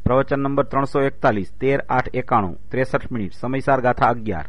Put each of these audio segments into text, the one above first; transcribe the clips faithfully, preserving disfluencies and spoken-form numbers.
પ્રવચન નંબર ત્રણસો એકતાલીસ તેર આઠ એકાણું ત્રેસઠ મિનિટ. સમયસાર ગાથા અગિયાર.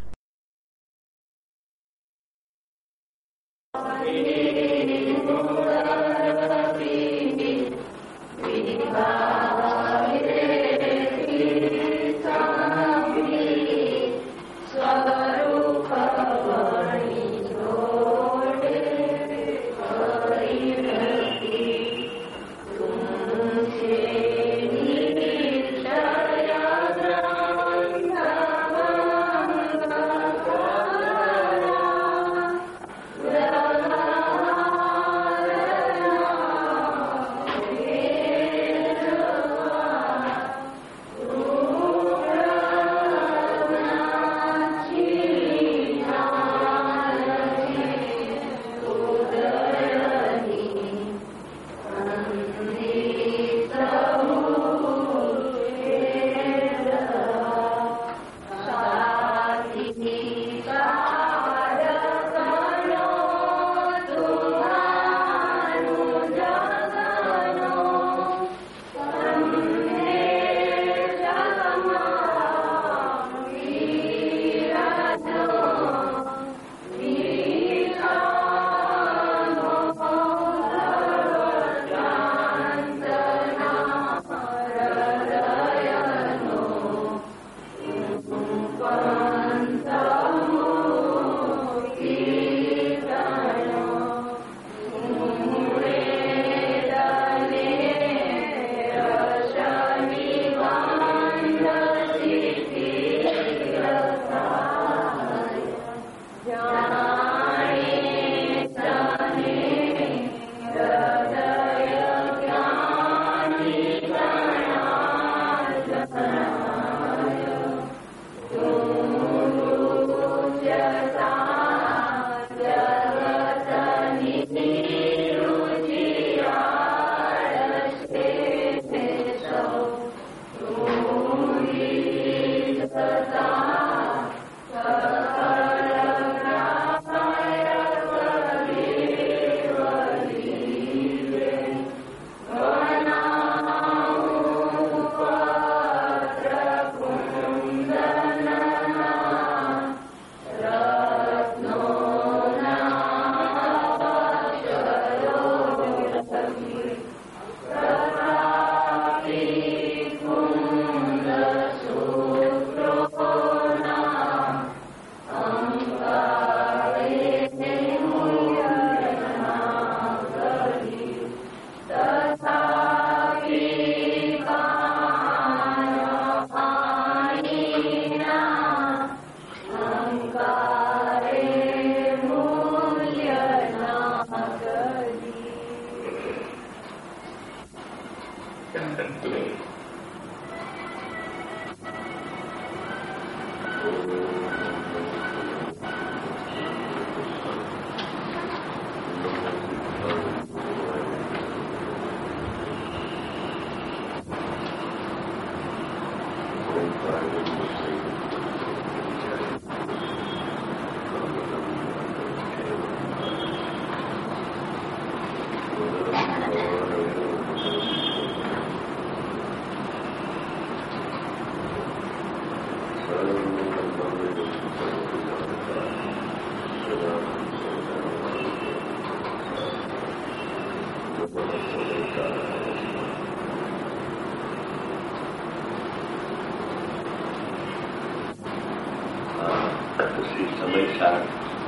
સમયસાર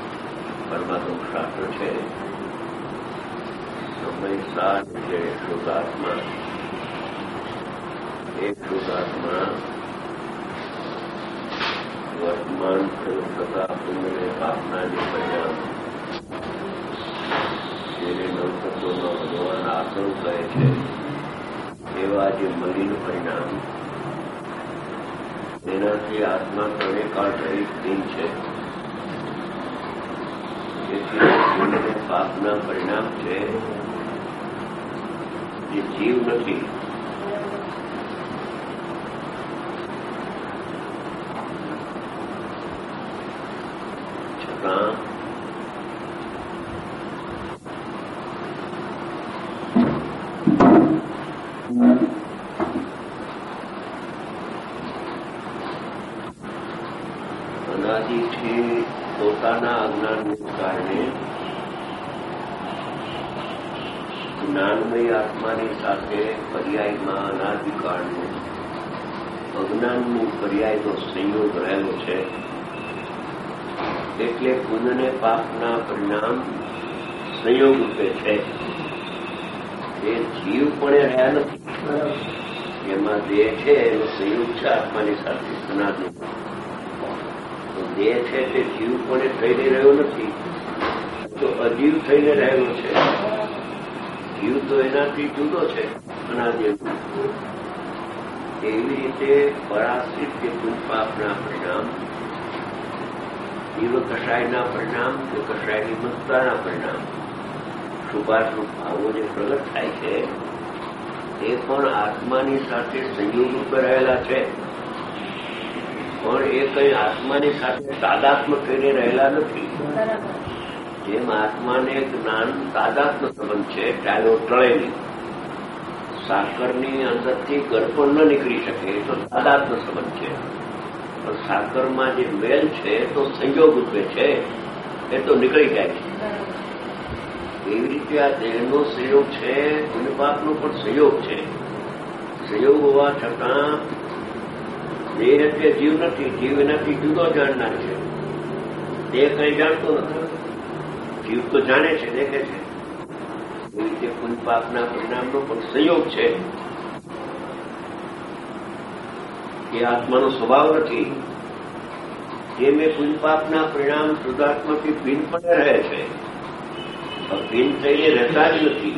પરમાત્મા શાસ્ત્ર છે. સમયસાર એટલે શુદ્ધાત્મા. એક શુદ્ધાત્મા વર્તમાન થતા પુણ્યને પાપનાની પરિણામ જેને નવતત્વમાં ભગવાન આસન કહે છે એવા જે મલિન પરિણામ તેનાથી આત્મા ત્રણે કાળ રહિત દિન છે. તેથી પાપના પરિણામ છે એ જીવ નથી. છતાં અનાદિથી પોતાના અજ્ઞાનને કારણે જ્ઞાનમય આત્માની સાથે પર્યાયમાં અનાદિકાળનું અજ્ઞાનનું પર્યાયનો સંયોગ રહેલો છે. એટલે પુણ્ય પાપના પરિણામ સંયોગ રૂપે છે. એ જીવ પણ રહ્યા નથી. એમાં દેહ છે એનો સંયોગ છે આત્માની સાથે સનાતન. તો દેહ છે તે જીવ પણ થઈને રહ્યો નથી, તો અજીવ થઈને રહેલો છે. જીવ તો એનાથી જુદો છે અનાદિ. એવી રીતે પરાશ્રિત કે પુણ્ય પાપના પરિણામ, જીવ કષાયના પરિણામ કે કષાયની મસ્તાના પરિણામ, શુભાશુભ ભાવો જે પ્રગટ થાય છે એ પણ આત્માની સાથે સંયોગ રૂપે રહેલા છે. પણ એ કઈ આત્માની સાથે તાદાત્મ્ય થઈને રહેલા નથી. જેમ આત્માને જ્ઞાન તાદાત્મ્ય સંબંધ છે, ટાળો ટળે નહીં. સાકરની અંદરથી ગળપણ ન નીકળી શકે એ તો તાદાત્મ્ય સંબંધ છે. પણ સાકરમાં જે મેલ છે તો સંયોગ રૂપે છે, એ તો નીકળી જાય છે. એવી રીતે આ દેહનો સંયોગ છે, પુણ્ય પાપનો પણ સંયોગ છે. સંયોગ હોવા છતાં દેહ એટલે જીવ નથી. જીવ એનાથી જુદો જાણનાર છે. દેહ કંઈ જાણતો નથી. જીવ તો જાણે છે, દેખે છે. એવી રીતે પુણ્ય પાપના પરિણામનો પણ સંયોગ છે. એ આત્માનો સ્વભાવ નથી. જે મેં પુણ્ય પાપના પરિણામ શુદ્ધાત્માથી ભિન્ન પણ રહે છે, ભિન્ન થઈને રહેતા જ નથી.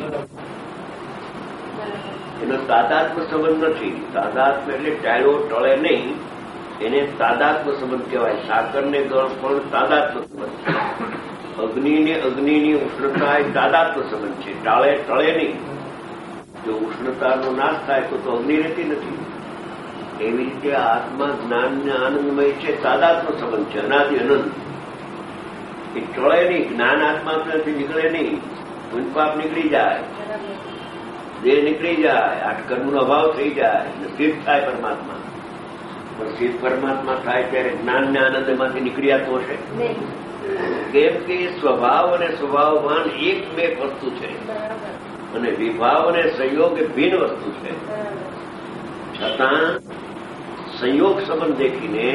એનો તાદાત્મ્ય સંબંધ નથી. તાદાત્મ્ય એટલે ટાળો ટળે નહીં, એને તાદાત્મ્ય સંબંધ કહેવાય. સાકરને ગળ પણ તાદાત્મ્ય સંબંધ છે. અગ્નિને અગ્નિની ઉષ્ણતા એ તાદાત્મ્ય સંબંધ છે, ટાળે ટળે નહીં. જો ઉષ્ણતાનો નાશ થાય તો અગ્નિ રહેતી નથી. એવી રીતે આત્મા જ્ઞાનને આનંદમય છે, તાદાત્મ્ય સંબંધ છે, અનાદિ અનંત. એ ટળે નહીં. જ્ઞાન આત્માથી નીકળે નહીં. પુણ્ય પાપ નીકળી જાય, દેહ નીકળી જાય, આઠ કર્મનો અભાવ થઈ જાય, સિદ્ધ થાય પરમાત્મા. પણ સિદ્ધ પરમાત્મા થાય ત્યારે જ્ઞાનને આનંદમાંથી નીકળી આવતો હશે. કેમ કે સ્વભાવ અને સ્વભાવવાન એકમેક વસ્તુ છે અને વિભાવ અને સંયોગ એ ભિન્ન વસ્તુ છે. છતાં સંયોગ સંબંધ દેખીને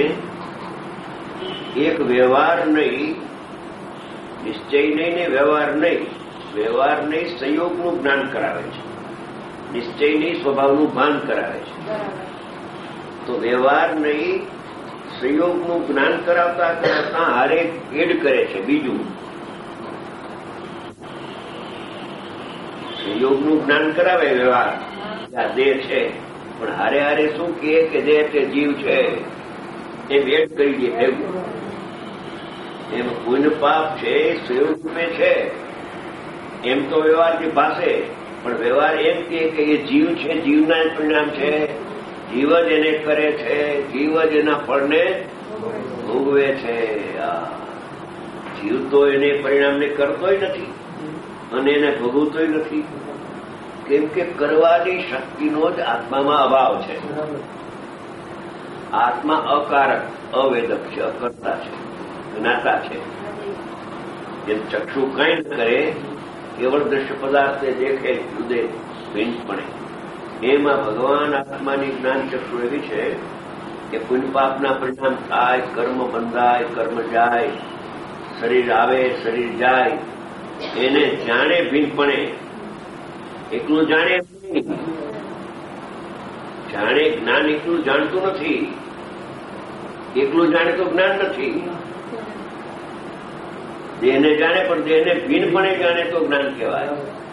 એક વ્યવહાર નહીં, નિશ્ચય નહીં ને વ્યવહાર નહીં, વ્યવહાર નહીં સંયોગનું જ્ઞાન કરાવે છે, નિશ્ચય નહીં સ્વભાવનું ભાન કરાવે છે. તો વ્યવહાર નહીં સંયોગનું જ્ઞાન કરાવતા કરાવતા હારે એડ કરે છે. બીજું સંયોગનું જ્ઞાન કરાવે વ્યવહાર, આ દેહ છે, પણ હારે હારે શું કહે કે દેહ તે જીવ છે એમ એડ કરી દે ભેગું. એમ પુણ્ય પાપ છે સંયોગ રૂપે છે એમ તો વ્યવહારની પાસે, પણ વ્યવહાર એમ કહે કે એ જીવ છે, જીવના જ પરિણામ છે, જીવ જ એને કરે છે, જીવ જ એના ફળને ભોગવે છે. જીવ તો એને પરિણામને કરતોય નથી અને એને ભોગવતોય નથી. કેમ કે કરવાની શક્તિનો જ આત્મામાં અભાવ છે. આત્મા અકારક, અવેદક છે, અકર્તા છે, જ્ઞાતા છે. જેમ ચક્ષુ કંઈ ન કરે, કેવળ દ્રશ્ય પદાર્થને દેખે જુદે ભિન્નપણે, એમાં ભગવાન આત્માની જ્ઞાન ચક્ષુ એવી છે કે પુણ્ય પાપના પરિણામ થાય, કર્મ બંધાય, કર્મ જાય, શરીર આવે, શરીર જાય, એને જાણે ભિન્નપણે. એકલું જાણે નહીં, જાણે જ્ઞાન એકલું જાણતું નથી. એકલું જાણે તો જ્ઞાન નથી. દેહને જાણે પણ દેહને ભિન્નપણે જાણે તો જ્ઞાન કહેવાય.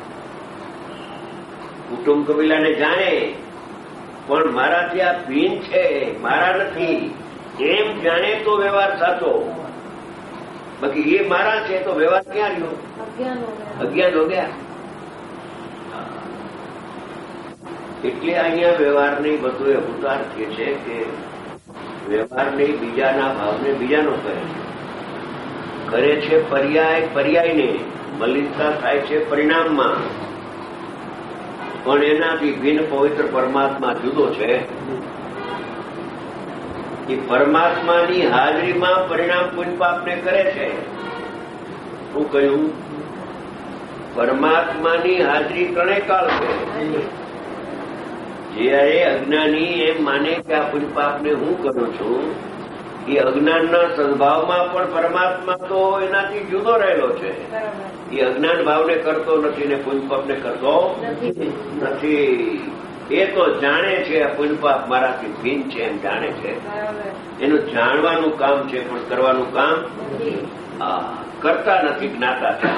કુટુંબ કબીલાને જાણે પણ મારાથી આ ભિન્ન છે, મારા નથી એમ જાણે તો વ્યવહાર સાચો. બાકી એ મારા છે તો વ્યવહાર ક્યાં રહ્યો? અજ્ઞાન હો ગયા. એટલે અહીંયા વ્યવહાર નહીં બધું એ અભૂતાર્થ છે કે વ્યવહાર નહીં બીજાના ભાવને બીજાનો કરે છે. કરે છે પર્યાય પર્યાયને, મલિનતા થાય છે પરિણામમાં, પણ એનાથી ભિન્ન પવિત્ર પરમાત્મા જુદો છે. એ પરમાત્માની હાજરીમાં પરિણામ પુણ્ય પાપને કરે છે. શું કહ્યું? પરમાત્માની હાજરી ત્રણેય કાળ છે. જયારે અજ્ઞાની એમ માને કે આ પુણ્ય પાપને હું કરું છું, એ અજ્ઞાનના સદભાવમાં પણ પરમાત્મા તો એનાથી જુદો રહેલો છે. એ અજ્ઞાન ભાવને કરતો નથી ને પુણ્ય પાપને કરતો નથી. એ તો જાણે છે આ પુણ્ય પાપ મારાથી ભિન્ન છે એમ જાણે છે. એનું જાણવાનું કામ છે પણ કરવાનું કામ કરતા નથી, જ્ઞાતા છે.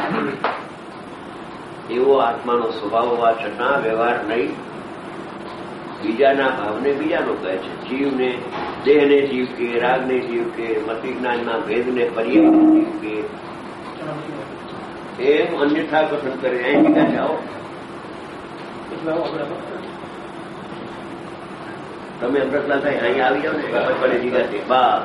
એવો આત્માનો સ્વભાવ હોવા છતાં વ્યવહાર નહીં. બીજાના ભાવને બીજાનો કહે છે. જીવને દેહને જીવ કે, રાગને જીવ કે, મતિ જ્ઞાનના ભેદને પર્યાય જીવ કે, એમ અન્યથા પસંદ કરે. અહીં બીજા જાઓ, તમે અમૃતલાલ થાય અહીં આવી જાઓ ને પડે જીગા છે. બસ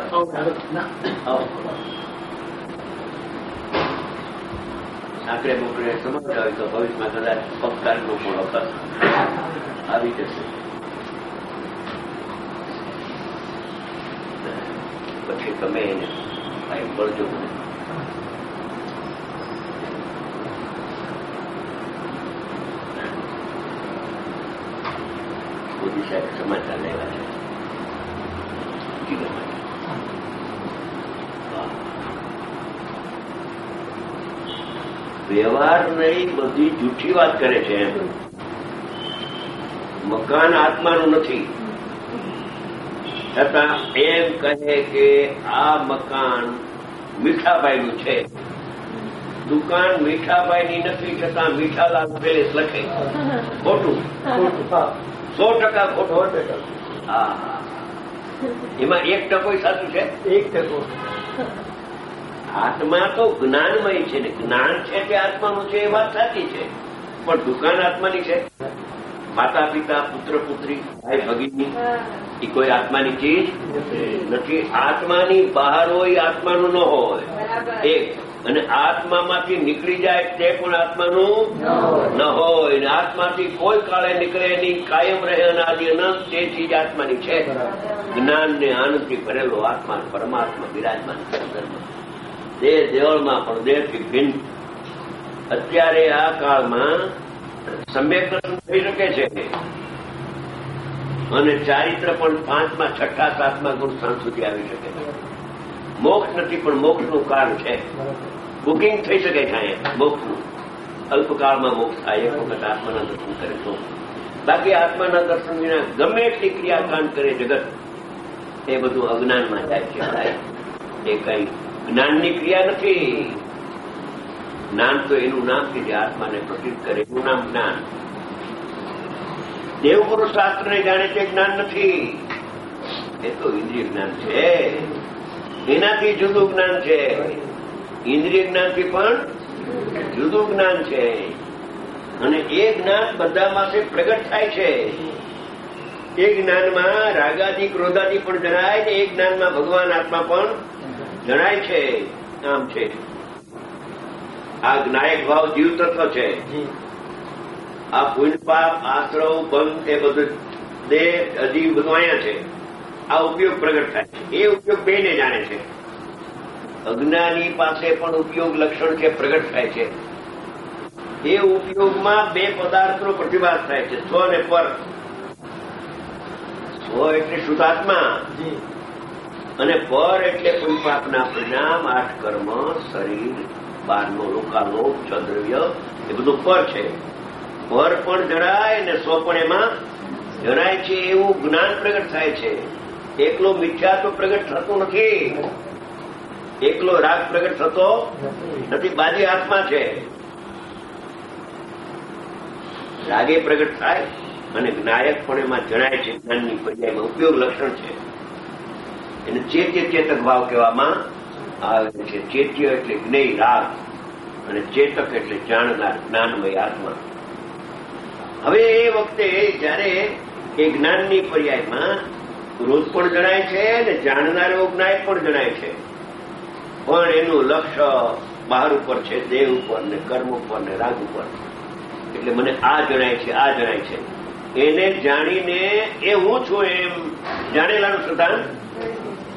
સાંકડે મોકળે સમજતા હોય તો ભવિષ્યમાં કદાચ પગકારનો પણ અવકાશ આવી જશે. પછી તમે એને ભાઈ બોલજો. મોદી સાહેબ સમાચાર લેવા છે. વ્યવહાર નહીં, બધી જૂઠી વાત કરે છે. એમ મકાન આત્માનું નથી, છતાં એમ કહે કે આ મકાન મીઠાભાઈનું છે. દુકાન મીઠાભાઈની નથી, છતાં મીઠાલાલ પેલેસ લખે. ખોટું, સો ટકા ખોટું. હા, એમાં એક ટકો સાચું છે. એક ટકો આત્મા તો જ્ઞાનમય છે ને, જ્ઞાન છે કે આત્માનું છે એ વાત સાચી છે, પણ દુકાન આત્માની છે. માતા પિતા, પુત્ર પુત્રી, ભાઈ ભગીની, એ કોઈ આત્માની ચીજ નથી. આત્માની બહાર હોય આત્માનું ન હોય એક, અને આત્મામાંથી નીકળી જાય તે પણ આત્માનું ન હોય. અને આત્માથી કોઈ કાળે નીકળે નહીં, કાયમ રહે અનાદિ અનંત, તે ચીજ આત્માની છે. જ્ઞાન ને આનંદથી ભરેલો આત્મા પરમાત્મા બિરાજમાન દેહ દેવળમાં પણ દેહથી ભિન્ન. અત્યારે આ કાળમાં સમ્યક દર્શન થઈ શકે છે, અને ચારિત્ર પણ પાંચમાં, છઠ્ઠા, સાતમા ગુણ સ્થાન સુધી આવી શકે છે. મોક્ષ નથી, પણ મોક્ષનું કારણ છે. બુકિંગ થઈ શકે છે અહીંયા મોક્ષનું. અલ્પકાળમાં મોક્ષ થાય એક વખત આત્માના દર્શન કરે તો. બાકી આત્માના દર્શન વિના ગમે એટલી ક્રિયાકાંડ કરે જગત, એ બધું અજ્ઞાનમાં જાય છે. એ કઈ જ્ઞાનની ક્રિયા નથી. જ્ઞાન તો એનું નામ છે જે આત્માને પ્રસિદ્ધ કરે, એનું નામ જ્ઞાન. દેવપુરુષ શાસ્ત્રને જાણે તે જ્ઞાન નથી, એ તો ઇન્દ્રિય જ્ઞાન છે. એનાથી જુદું જ્ઞાન છે. ઇન્દ્રિય જ્ઞાનથી પણ જુદું જ્ઞાન છે. અને એ જ્ઞાન બધામાં પ્રગટ થાય છે. એ જ્ઞાનમાં રાગાદી ક્રોધાદી પણ જણાય ને, એ જ્ઞાનમાં ભગવાન આત્મા પણ જણાય છે. આમ છે આ જ્ઞાયક ભાવ જીવ તત્વ છે. આ પુણ્ય પાપ, આશ્રવ, બંધ, એ બધું દેહ, અજીવ બધું અહીંયા છે. આ ઉપયોગ પ્રગટ થાય છે. એ ઉપયોગ બેને જાણે છે. અજ્ઞાની પાસે પણ ઉપયોગ લક્ષણ છે, પ્રગટ થાય છે. એ ઉપયોગમાં બે પદાર્થનો પ્રતિભાસ થાય છે, સ્વ અને પર. સ્વ એટલે શુદ્ધાત્મા, અને પર એટલે પુણ્ય પાપના પરિણામ, આઠ કર્મ, શરીર, બારનો લોકાલોક, ચદ્રવ્ય, એ બધું પર છે. પર પણ જણાય ને સ્વ પણ એમાં જણાય છે. એવું જ્ઞાન પ્રગટ થાય છે. એકલો મિથ્યા તો પ્રગટ થતો નથી, એકલો રાગ પ્રગટ થતો નથી. બાજી આત્મા છે. રાગે પ્રગટ થાય અને જ્ઞાયક પણ એમાં જણાય છે. જ્ઞાનની પર્યાયમાં ઉપયોગ લક્ષણ છે. એને ચેત્ય ચેતક ભાવ કહેવામાં આવે છે. ચેત્ય એટલે જ્ઞેય રાગ, અને ચેતક એટલે જાણનાર જ્ઞાનમય આત્મા. હવે એ વખતે જયારે એ જ્ઞાનની પર્યાયમાં ક્રોધ પણ જણાય છે ને જાણનાર એવો જ્ઞાયક પણ જણાય છે, પણ એનું લક્ષ્ય બહાર ઉપર છે, દેહ ઉપર ને કર્મ ઉપર ને રાગ ઉપર. એટલે મને આ જણાય છે, આ જણાય છે. એને જાણીને એ હું છું એમ જાણેલાનું સિદ્ધાંત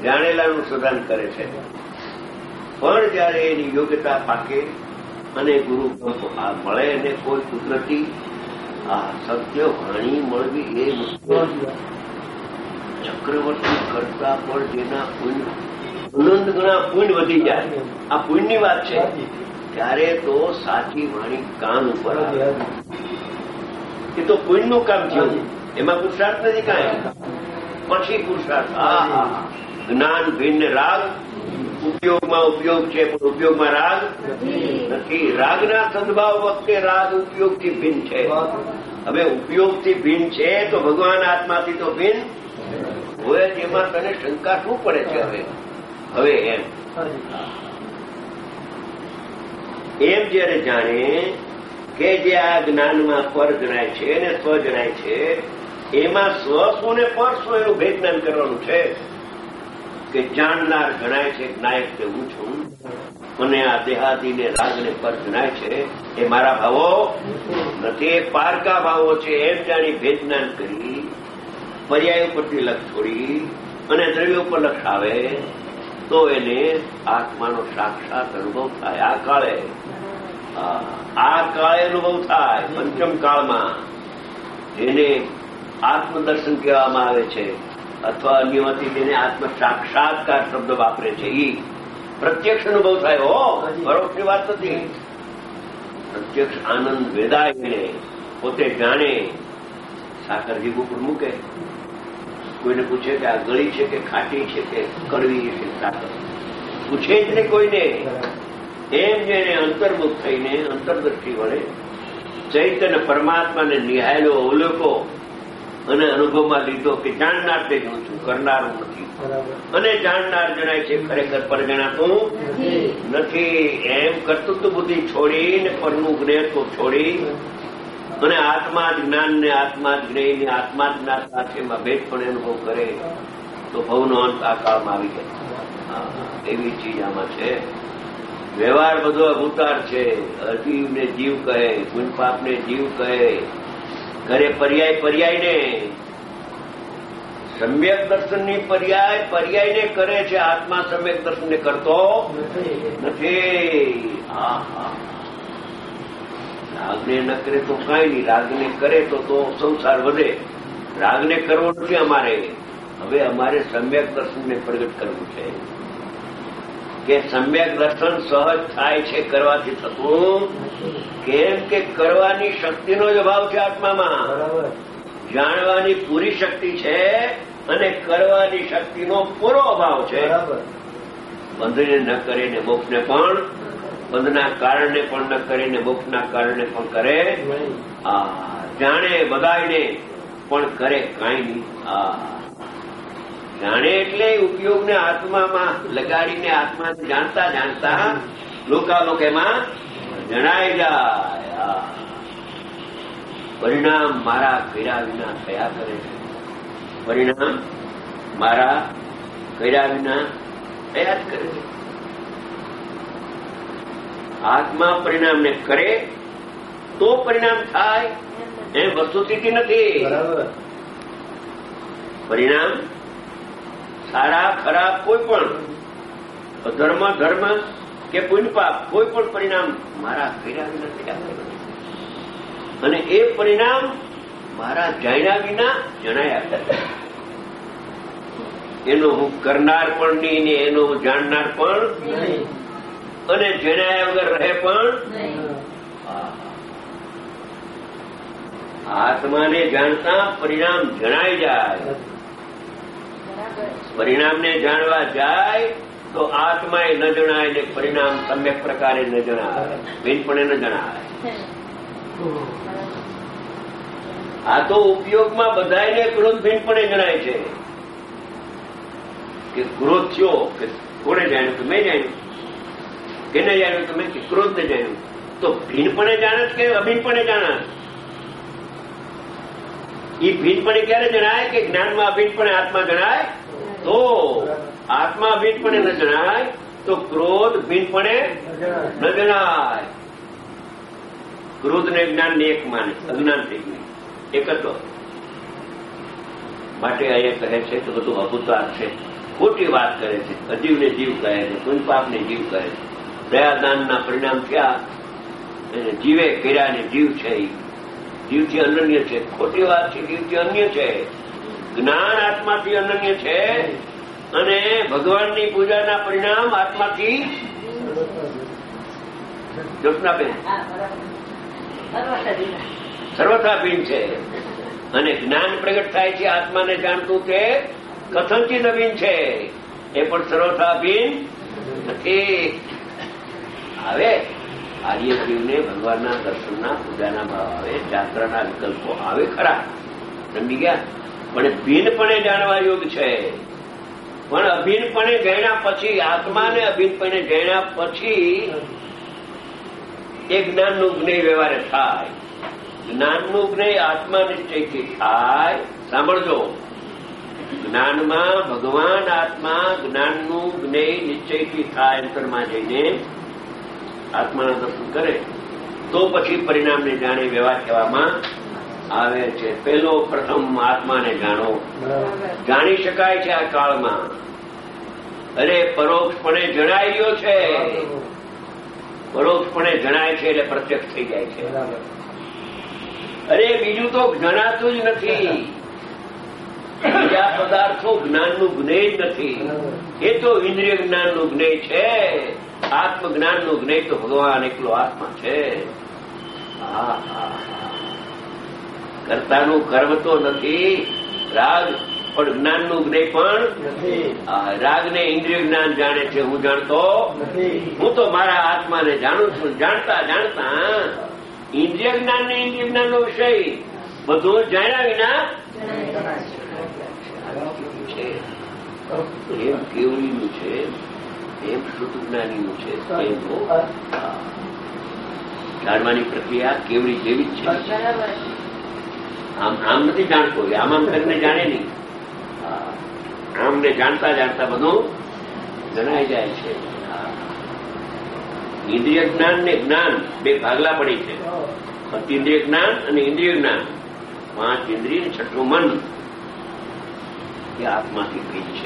જાણેલાનું સદાન કરે છે. પણ જયારે એની યોગ્યતા પાકે અને ગુરુ મળે અને કોઈ કુદરતી આ સત્ય વાણી મળવી એ મુશ્કેલ. ચક્રવર્તી કરતા પણ જેના પુણ્ય અનંત ગણા પુણ્ય વધી જાય, આ પુણ્યની વાત છે, ત્યારે તો સાચી વાણી કાન ઉપર આવે. એ તો પુણ્યનું કામ થયું, એમાં પુરુષાર્થ નથી કાંઈ. પછી પુરુષાર્થ આ જ્ઞાન ભિન્ન રાગ, ઉપયોગમાં ઉપયોગ છે પણ ઉપયોગમાં રાગ નથી. રાગના સદભાવ વખતે રાગ ઉપયોગથી ભિન્ન છે. હવે ઉપયોગથી ભિન્ન છે તો ભગવાન આત્માથી તો ભિન્ન હોય, જેમાં તને શંકા શું પડે છે? હવે હવે એમ એમ જયારે જાણે કે જે આ જ્ઞાનમાં પર જણાય છે અને સ્વ જણાય છે, એમાં સ્વ શું ને પર શું એનું ભેદ જ્ઞાન કરવાનું છે. કે જાણનાર જણાય છે નાયક કે હું છું, અને આ દેહાદીને રાગને પર જણાય છે એ મારા ભાવો નથી, એ પારકા ભાવો છે. એમ જાણી ભેદ જ્ઞાન કરી પર્યાય ઉપરથી લક્ષ છોડી અને દ્રવ્ય ઉપર લક્ષ આવે તો એને આત્માનો સાક્ષાત અનુભવ થાય. આ કાળે આ કાળે અનુભવ થાય. પંચમ કાળમાં જેને આત્મદર્શન કહેવામાં આવે છે, અથવા અન્યમાંથી જેને આત્મ સાક્ષાત્કાર શબ્દ વાપરે છે, એ પ્રત્યક્ષ અનુભવ થાય. હો, પરોક્ષની વાત નથી. પ્રત્યક્ષ આનંદ વેદાય એને પોતે જાણે. સાકર જીભ ઉપર મૂકે, કોઈને પૂછે કે આ ગળી છે કે ખાટી છે કે કડવી છે સાકર, પૂછે જ નહીં કોઈને. એમ જેને અંતર્મુખ થઈને અંતરદ્રષ્ટિ વડે ચૈતન્ય પરમાત્માને નિહાળ્યો, અવલોકો અને અનુભવમાં લીધો કે જાણનાર તે જ હું છું, કરનારું નથી. અને જાણનાર જણાય છે, ખરેખર પર જણાતું નથી. એમ કર્તૃત્વ બુદ્ધિ છોડીને પરનું જ્ઞાન તો છોડી અને આત્મા જ જ્ઞાનને આત્મા જ જ્ઞેયને આત્મા જ જ્ઞાન સાથેમાં ભેદ પણ અનુભવ કરે તો ભવનો અંત આ કાળમાં આવી જાય. એવી ચીજ આમાં છે. વ્યવહાર બધો અભૂતાર છે. અજીવને જીવ કહે, પુણ્યપાપને જીવ કહે, ઘરે પર્યાય પર્યાયને. સમ્યક દર્શનની પર્યાય પર્યાયને કરે છે, આત્મા સમ્યક દર્શનને કરતો નથી. હા હા, રાગને ન કરે તો કાંઈ નહીં, રાગને કરે તો તો સંસાર વધે. રાગને કરવો નથી અમારે. હવે અમારે સમ્યક દર્શનને પ્રગટ કરવું છે. કે સમ્યક દર્શન સહજ થાય છે કરવાથી થતું, કેમ કે કરવાની શક્તિનો જ અભાવ છે આત્મામાં. જાણવાની પૂરી શક્તિ છે અને કરવાની શક્તિનો પૂરો અભાવ છે. બંધને ન કરીને મોક્ષને પણ, બંધના કારણે પણ ન કરીને મોક્ષના કારણે પણ કરે. આ જાણે બધાને પણ કરે કાંઈ નહીં. આ જાણે એટલે ઉપયોગને આત્મામાં લગાડીને આત્માને જાણતા જાણતા લોકાલોક એમાં જણાય જાય. પરિણામ મારા કર્યા વિના થયા કરે છે. પરિણામ મારા કર્યા વિના થયા જ કરે છે. આત્મા પરિણામને કરે તો પરિણામ થાય, એ વસ્તુસ્થિતિ નથી. પરિણામ સારા ખરાબ કોઈ પણ, ધર્મ ધર્મ કે પુણ્યપાપ કોઈ પણ પરિણામ મારા કર્યા વિના થયા કરે. અને એ પરિણામ મારા જાણ્યા વિના જણાયા કરે. એનો હું કરનાર પણ નહીં ને એનો હું જાણનાર પણ નહીં, અને જણાયા વગર રહે પણ. આત્માને જાણતા પરિણામ જણાઈ જાય. પરિણામને જાણવા જાય તો આત્માએ ન જણાય ને પરિણામ સમ્યક પ્રકારે ન જણાય, ભિન્નપણે ન જણાય. આ તો ઉપયોગમાં બધાને ક્રોધ ભિન્નપણે જણાય છે. કે ક્રોધ થયો કે કોને જાણ્યું તો મેં જાણ્યું, કેને જાણ્યું તો મેં ક્રોધને જાણ્યું. તો ભિન્નપણે જાણે કે અભિન્નપણે જાણે? એ ભિન્નપણે ક્યારે જણાય? કે જ્ઞાનમાં અભિન્નપણે આત્મા જણાય તો. આત્મા ભિન્નપણે ન જણાય તો ક્રોધ ભિન્નપણે ન જણાય. ક્રોધ ને જ્ઞાન ને એક માને, અજ્ઞાન થઈ ગયું એક હતો. માટે અહીંયા કહે છે કે બધું અભૂતાર છે. ખોટી વાત કરે છે. અજીવને જીવ કહે છે, કોઈ પાપને જીવ કહે છે. દયાદાનના પરિણામ થયા એને જીવે કર્યા ને જીવ છે, જીવથી અનન્ય છે. ખોટી વાત છે. જીવથી અન્ય છે. જ્ઞાન આત્માથી અનન્ય છે અને ભગવાનની પૂજાના પરિણામ આત્માથી જ્યોત્સનાબેન સર્વથા ભિન્ન છે. અને જ્ઞાન પ્રગટ થાય છે આત્માને જાણતું તે કથનથી નવીન છે, એ પણ સર્વથા ભિન્ન નથી. આવે આર્યજીવને ભગવાનના દર્શનના પૂજાના ભાવ આવે, જાત્રાના વિકલ્પો આવે ખરા, સમજી ગયા? પણ ભિન્નપણે જાણવા યોગ છે. પણ અભિન્નપણે જાણ્યા પછી, આત્માને અભિન્નપણે જાણ્યા પછી એ જ્ઞાનનું જ્ઞેય વ્યવહારે થાય. જ્ઞાનનું જ્ઞેય આત્મા નિશ્ચયથી થાય. સાંભળજો, જ્ઞાનમાં ભગવાન આત્મા જ્ઞાનનું જ્ઞેય નિશ્ચયથી થાય. અંતરમાં જઈને આત્માના દર્શન કરે તો પછી પરિણામને જાણે વ્યવહાર કહેવામાં આવે છે. પેલો પ્રથમ આત્માને જાણો. જાણી શકાય છે આ કાળમાં. અરે પરોક્ષપણે જણાઈ રહ્યો છે. પરોક્ષપણે જણાય છે એટલે પ્રત્યક્ષ થઈ જાય છે. અરે બીજું તો જણાતું જ નથી. બીજા પદાર્થો જ્ઞાનનું જ્ઞેય જ નથી. એ તો ઇન્દ્રિય જ્ઞાનનું જ્ઞેય છે. આત્મજ્ઞાનનું જ્ઞેય તો ભગવાન એકલો આત્મા છે. હા હા કર્તાનું કર્મ તો નથી રાગ, પણ જ્ઞાનનું જ્ઞેય પણ રાગને ઇન્દ્રિય જ્ઞાન જાણે છે. હું જાણતો હું તો મારા આત્માને જાણું છું. જાણતા જાણતા ઇન્દ્રિય જ્ઞાન ને ઇન્દ્રિય જ્ઞાનનો વિષય બધું જાણ્યા વિના છે. એમ કેવડીનું છે, એમ શુદ્ધ જ્ઞાનીનું છે. એમ જાણવાની પ્રક્રિયા કેવડી જેવી જ છે. આમ આમ નથી જાણતો, આમ આમ કરીને જાણે નહીં. આમને જાણતા જાણતા બધું જણાઈ જાય છે. ઇન્દ્રિય જ્ઞાન ને જ્ઞાન બે ભાગલા પડી છે. ઇન્દ્રિય જ્ઞાન અને ઇન્દ્રિય જ્ઞાન. પાંચ ઇન્દ્રિય છઠ્ઠું મન એ આત્માથી ભીજ છે.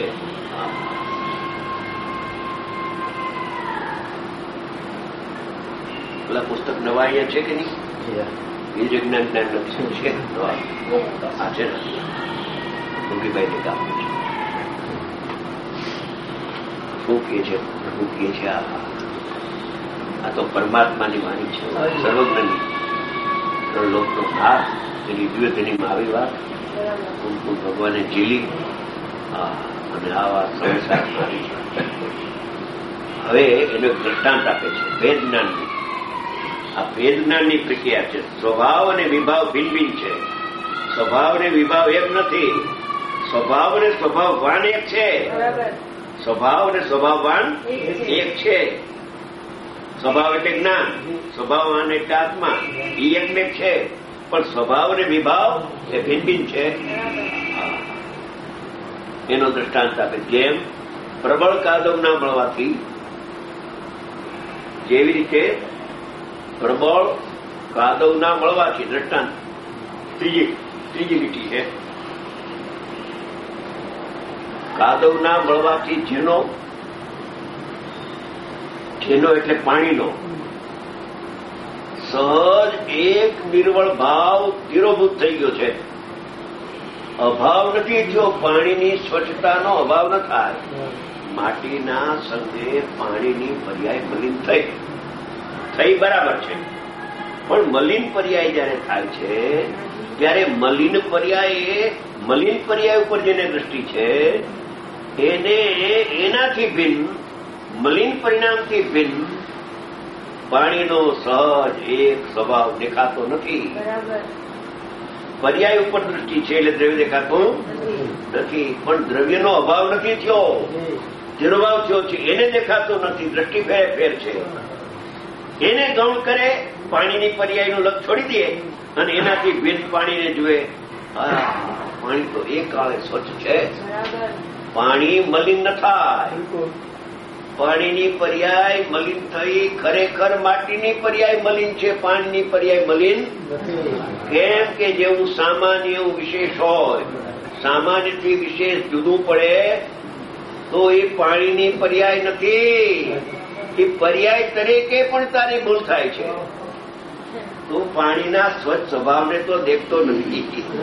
પેલા પુસ્તક નવા અહીંયા છે કે નહીં? ઇન્દ્રિય જ્ઞાન જ્ઞાન લક્ષણ છે આ છે ને ભોગીભાઈને કામ છે. શું કે છે? શું કે છે? આ તો પરમાત્માની વાણી છે, સર્વજ્ઞની. લોકનો નાશ એની દિવ્ય તેનીમાં આવી વાત ભગવાને ઝીલી અને આ વાત સંસારમાં આવી છે. હવે એનો દ્રષ્ટાંત આપે છે ભેદ જ્ઞાનની. આ ભેદ જ્ઞાનની પ્રક્રિયા છે. સ્વભાવ અને વિભાવ ભિન્ન ભિન્ન છે. સ્વભાવ અને વિભાવ એક નથી. સ્વભાવ અને સ્વભાવવાન એક છે. સ્વભાવ અને સ્વભાવવાન એક છે. સ્વભાવ એટલે જ્ઞાન, સ્વભાવવાન એટલે આત્મા. એ એકમેક છે. પણ સ્વભાવ અને વિભાવ એ ભિન્ન ભિન્ન છે. એનો દ્રષ્ટાંત આપે. જેમ પ્રબળ કાદવ ના મળવાથી, જેવી રીતે પ્રબળ કાદવ ના મળવાથી, દ્રષ્ટાંત ત્રીજી ત્રીજી લીટી છે. કાદવ ના મળવાથી જેનો જેનો એટલે પાણીનો સહજ એક નિર્વળ ભાવ તિરોભૂત થઈ ગયો છે. અભાવ નથી થયો. પાણીની સ્વચ્છતાનો અભાવ ન થાય. માટીના સંગે પાણીની પર્યાય મલિન થઈ થઈ બરાબર છે. પણ મલિન પર્યાય જયારે થાય છે ત્યારે મલિન પર્યાય મલિન પર્યાય ઉપર જેને દ્રષ્ટિ છે એને એનાથી ભિન્ન, મલિન પરિણામથી ભિન્ન પાણીનો સહજ એક સ્વભાવ દેખાતો નથી. પર્યાય ઉપર દ્રષ્ટિ છે એટલે દ્રવ્ય દેખાતું નથી. પણ દ્રવ્યનો અભાવ નથી થયો. જેનો ભાવ થયો છે એને દેખાતો નથી. દ્રષ્ટિ ફેર ફેર છે. એને ગૌણ કરે, પાણીની પર્યાયનું લક્ષ છોડી દે અને એનાથી ભિન્ન પાણીને જુએ. પાણી તો એક કાળે સ્વચ્છ છે. પાણી મલિન ન થાય. પાણીની પર્યાય મલિન થઈ. ખરેખર માટીની પર્યાય મલિન છે, પાણીની પર્યાય મલિન. કેમ કે જેવું સામાન્ય એવું વિશેષ હોય, સામાન્યથી વિશેષ જુદું પડે તો એ પાણીની પર્યાય નથી. એ પર્યાય તરીકે પણ તારી ભૂલ થાય છે. તું પાણીના સ્વચ્છ સ્વભાવને તો દેખતો નથી.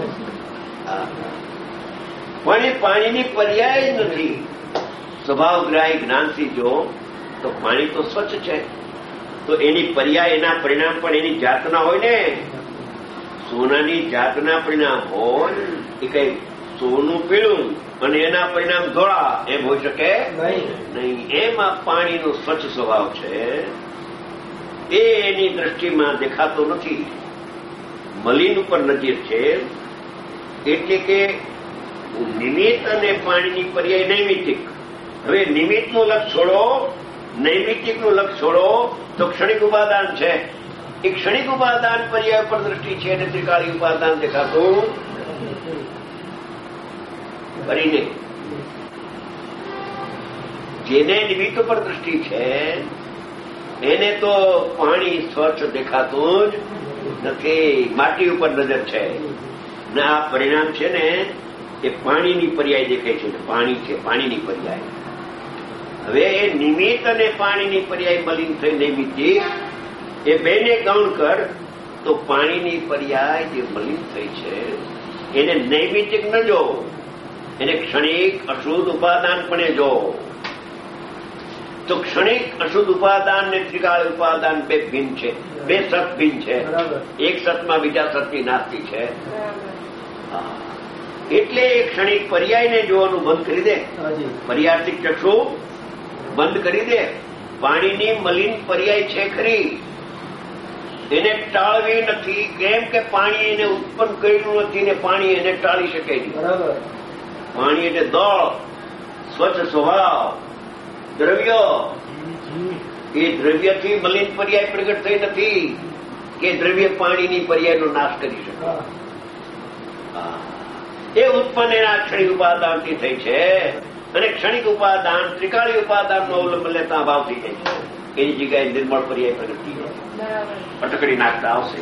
પણ એ પાણીની પર્યાય નથી. સ્વભાવગ્રાહી જ્ઞાનથી જો તો પાણી તો સ્વચ્છ છે, તો એની પર્યાય એના પરિણામ પણ એની જાતના હોય ને. સોનાની જાતના પરિણામ હોય એ કઈ સોનું પીળું અને એના પરિણામ ધોળા એમ હોઈ શકે નહીં. એમાં પાણીનો સ્વચ્છ સ્વભાવ છે, એ એની દ્રષ્ટિમાં દેખાતો નથી. મલિન ઉપર નજીર છે, એટલે કે નિમિત્ત અને પાણીની પર્યાય નૈમિતિક. હવે નિમિત્તનું લક્ષ છોડો, નૈમિતિકનું લક્ષ છોડો તો ક્ષણિક ઉપાદાન છે. એ ક્ષણિક ઉપાદાન પર્યાય પર દ્રષ્ટિ છે અને ત્રિકાળી ઉપાદાન દેખાતું કરીને. જેને નિમિત્ત પર દ્રષ્ટિ છે એને તો પાણી સ્વચ્છ દેખાતું જ નથી, માટી ઉપર નજર છે ને આ પરિણામ છે ને એ પાણીની પર્યાય દેખાય છે. પાણી છે, પાણીની પર્યાય. હવે એ નિમિત્ત અને પાણીની પર્યાય મલિન થઈ નૈમિતિક, એ બેને ગૌણ કર તો પાણીની પર્યાય જે મલિન થઈ છે એને નૈમિતિક ન જો, એને ક્ષણિક અશુદ્ધ ઉપાદાન પણ જો. તો ક્ષણિક અશુદ્ધ ઉપાદાન ને ત્રિકાળ ઉપાદાન બે ભિન્ન છે, બે સત ભિન્ન છે. એક સતમાં બીજા સતની નાસ્તી છે. એટલે એ ક્ષણિક પર્યાયને જોવાનું બંધ કરી દે, પર્યાર્થિક ચક્ષુ બંધ કરી દે. પાણીની મલિન પર્યાય છે ખરી, એને ટાળવી નથી. કેમ કે પાણી એને ઉત્પન્ન કર્યું નથી ને પાણી એને ટાળી શકે નહીં. પાણી એટલે દળ, સ્વચ્છ સ્વભાવ, દ્રવ્ય. એ દ્રવ્યથી મલિન પર્યાય પ્રગટ થઈ નથી કે દ્રવ્ય પાણીની પર્યાયનો નાશ કરી શકે. એ ઉત્પન્ન એના ક્ષણિક ઉપાદાનથી થઈ છે અને ક્ષણિક ઉપાદાન ત્રિકાળી ઉપાદાનનો અવલંબન લેતા અભાવ થઈ જાય છે. એની જગ્યાએ નિર્મળ પર્યાય પ્રગટ થઈ જાય, પટકડી નાખતા આવશે.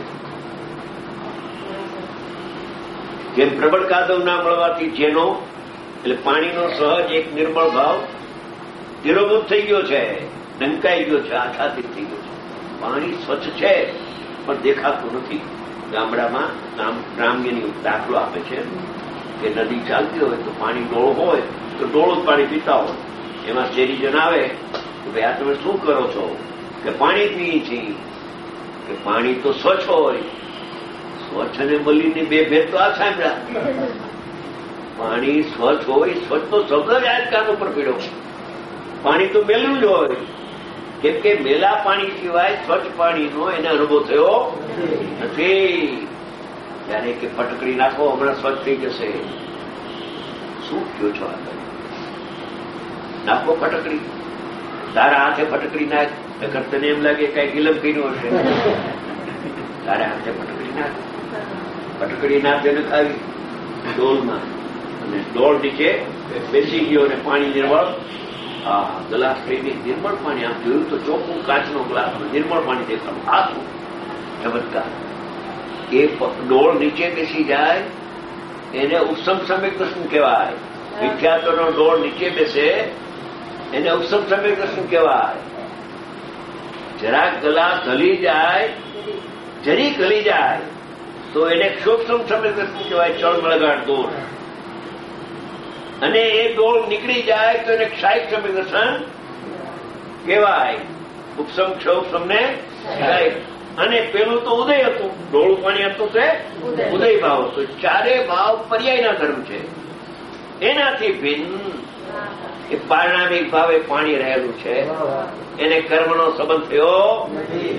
જેમ પ્રબળ કાદવ ના મળવાથી જેનો એટલે પાણીનો સહજ એક નિર્મળ ભાવ ધીરોભૂત થઈ ગયો છે, ઢંકાઈ ગયો છે, આછાદિત થઈ ગયો છે. પાણી સ્વચ્છ છે પણ દેખાતું નથી. ગામડામાં ગ્રામ્યની દાખલો આપે છે કે નદી ચાલતી હોય તો પાણી ડોળ હોય તો ડોળું જ પાણી પીતા હોય. એમાં શેરીજન આવે કે ભાઈ આ તમે શું કરો છો? કે પાણી પીએ છીએ. કે પાણી તો સ્વચ્છ હોય. સ્વચ્છ અને મલિનની બે ભેદ તો આ સાંભળ્યા. પાણી સ્વચ્છ હોય, સ્વચ્છ તો શબ્દ જ આજકાલ ઉપર પીડો. પાણી તો મેલું જ હોય, કેમ કે મેલા પાણી સિવાય સ્વચ્છ પાણીનો એને અનુભવ થયો નથી. ત્યારે કે ફટકડી નાખો હમણાં સ્વચ્છ થઈ જશે. શું કહો છો? આગળ નાખો ફટકડી, તારા હાથે ફટકડી નાખ. નકર તને એમ લાગે કઈ ગિલમ કર્યું હશે. તારા હાથે ફટકડી નાખ. ફટકડી નાખ એને ખાવી ડોલમાં, અને ડોળ નીચે બેસી ગયો અને પાણી નિર્મળ આ ગ્લાસ લઈને નિર્મળ પાણી આમ જોયું તો ચોખ્ખું કાચનો ગ્લાસ નિર્મળ પાણી દેખાડું. આ શું ચમત્કાર! એ ડોળ નીચે બેસી જાય એને ઉત્સમ સમ્યક દર્શન કહેવાય. વિખ્યાતોનો ડોળ નીચે બેસે એને ઉત્સમ સમ્યક દર્શન કહેવાય. જરાક ગ્લાસ હલી જાય, જરી હલી જાય તો એને ક્ષોભસમ સમ્યક દર્શન કહેવાય. ચળમળગાટ દોષ. અને એ ડોળ નીકળી જાય તો એને ક્ષાયિક સમ્યક દર્શન કહેવાય. ઉપસમ ક્ષોભસમ ને ક્ષાયિક. અને પેલું તો ઉદય હતું, ડોળું પાણી હતું તે ઉદય ભાવ હતો. ચારે ભાવ પર્યાયના ધર્મ છે. એનાથી ભિન્ન એ પારણામિક ભાવે પાણી રહેલું છે. એને કર્મનો સંબંધ થયો નથી.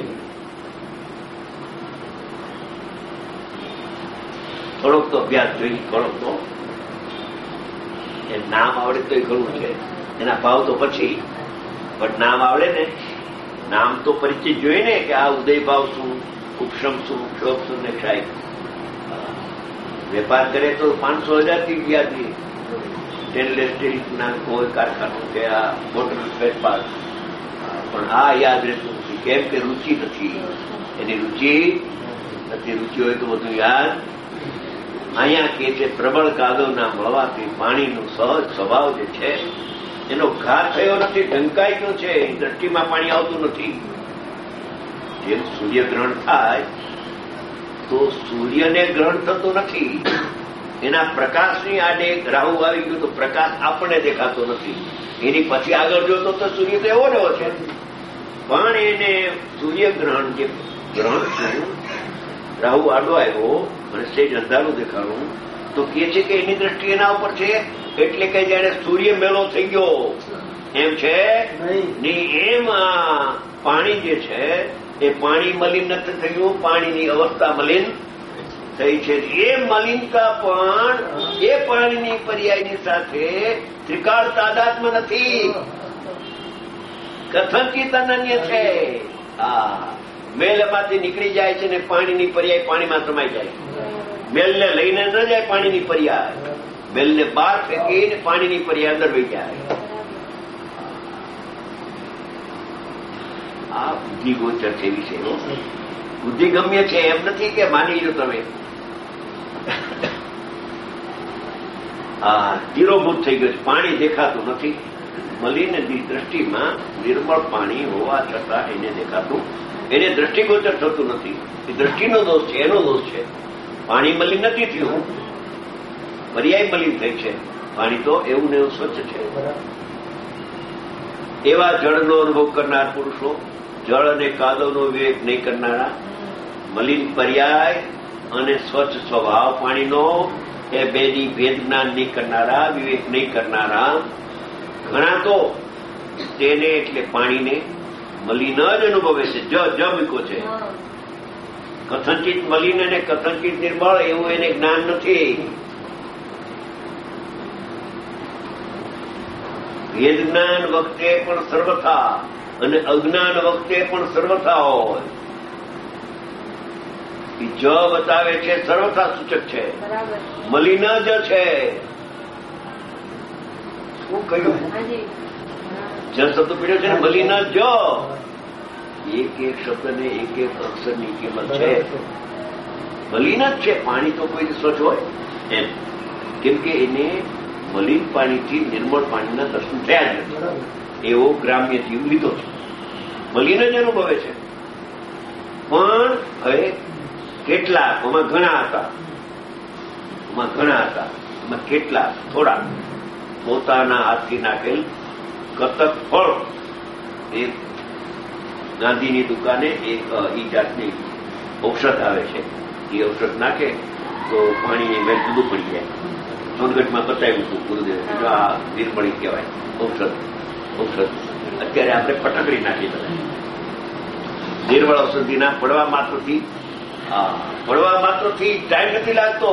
થોડોક તો અભ્યાસ જોઈ, થોડોક તો એ નામ આવડે તો એ ઘણું છે. એના ભાવ તો પછી, પણ નામ આવડે ને, નામ તો પરિચિત જોઈએ ને કે આ ઉદય ભાવ શું, ઉપશમ શું, ક્ષોભ શું ને ક્ષાય. વેપાર કરે તો પાંચસો હજાર થી વ્યાજી સ્ટેનલેસ સ્ટીલના કોઈ કારખાનું કે આ મોટર વેપાર, પણ આ યાદ રહેતું નથી. કેમ કે રૂચિ નથી. એની રૂચિ નથી. રૂચિ હોય તો બધું યાદ. અહીંયા કે છે પ્રબળ કાદવના મળવાથી પાણીનો સહજ સ્વભાવ જે છે એનો ઘા થયો નથી, ઢંકાઈ ગયો છે, દ્રષ્ટિમાં પાણી આવતું નથી. જેમ સૂર્યગ્રહણ થાય તો સૂર્યને ગ્રહણ થતું નથી, એના પ્રકાશની આડે રાહુ આવી ગયું તો પ્રકાશ આપણને દેખાતો નથી. એની પછી આગળ જોતો તો સૂર્ય તો એવો એવો છે, પણ એને સૂર્યગ્રહણ જે ગ્રહણ થયું, રાહુ આડો આવ્યો અને સેજ અંધારું દેખાડું તો કહે છે કે એની દ્રષ્ટિ એના ઉપર છે, એટલે કે જયારે સૂર્ય મેળો થઈ ગયો એમ છે નહીં. એમ પાણી જે છે એ પાણી મલિન નથી થયું, પાણીની અવસ્થા મલિન થઈ છે. એ મલિનતા પણ એ પાણીની પર્યાયની સાથે ત્રિકાળ તાદાત્મ્ય નથી, કથનચિત અનન્ય છે. આ મેલમાંથી નીકળી જાય છે ને પાણીની પર્યાય પાણીમાં સમાઈ જાય. મેલને લઈને ન જાય પાણીની પર્યાય, મેલને બહાર ફેંકીને પાણીની પર્યાય અંદર વહી જાય. આ બુદ્ધિ ગોચર છે વિષયનો. બુદ્ધિ ગમ્ય છે એમ નથી કે માની લો તમે. આ ધીરોભૂત થઈ ગયું છે, પાણી દેખાતું નથી. મલિનની દ્રષ્ટિમાં નિર્મળ પાણી હોવા છતાં એને દેખાતું, એને દ્રષ્ટિગોચર થતું નથી. એ દ્રષ્ટિનો દોષ છે, એનો દોષ છે. પાણી મલિન નથી થયું, પર્યાય મલિન થઈ છે. પાણી તો એવું ને એવું સ્વચ્છ છે. એવા જળનો અનુભવ કરનાર પુરુષો, જળ અને કાદવનો વિવેક નહીં કરનારા, મલિન પર્યાય અને સ્વચ્છ સ્વભાવ પાણીનો એ બેની ભેદ જ્ઞાન નહીં કરનારા, વિવેક નહીં કરનારા ઘણા તો તેને એટલે પાણીને મલિન જ અનુભવે છે. જ જ મૂકો છે. કથનચિત મલિન અને કથનચિત નિર્મળ એવું એને જ્ઞાન નથી. વેદ જ્ઞાન વખતે પણ સર્વથા અને અજ્ઞાન વખતે પણ સર્વથા હોય. જ બતાવે છે, સર્વથા સૂચક છે, મલિન જ છે. શું કહ્યું? જ શબ્દ પીડ્યો છે ને, મલિન જ. એક એક શબ્દને એક એક અક્ષરની કિંમત છે. મલિન જ છે. પાણી તો કોઈ સ્વચ્છ હોય એમ, કેમ કે એને મલિન પાણીથી નિર્મળ પાણીના દર્શન થયા જ નથી. એવો ગ્રામ્ય જીવ લીધો છે, મલિન જ અનુભવે છે. પણ હવે કેટલાક, આમાં ઘણા હતા, આમાં ઘણા હતા, એમાં કેટલાક થોડા પોતાના હાથથી નાખેલ કતક ફળ, એક ગાંધીની દુકાને એક ઈ જાતની ઔષધ આવે છે, એ ઔષધ નાખે તો પાણીની મેલ જુદું પડી જાય. સોનગઢમાં બતાવ્યું હતું ગુરુદેવ, આ નિર્મળી કહેવાય ઔષધ. ઔષધ અત્યારે આપણે ફટકડી નાખી બધા નિર્મળ ઔષધિના પડવા માત્રથી પડવા માત્રથી ટાઈમ નથી લાગતો.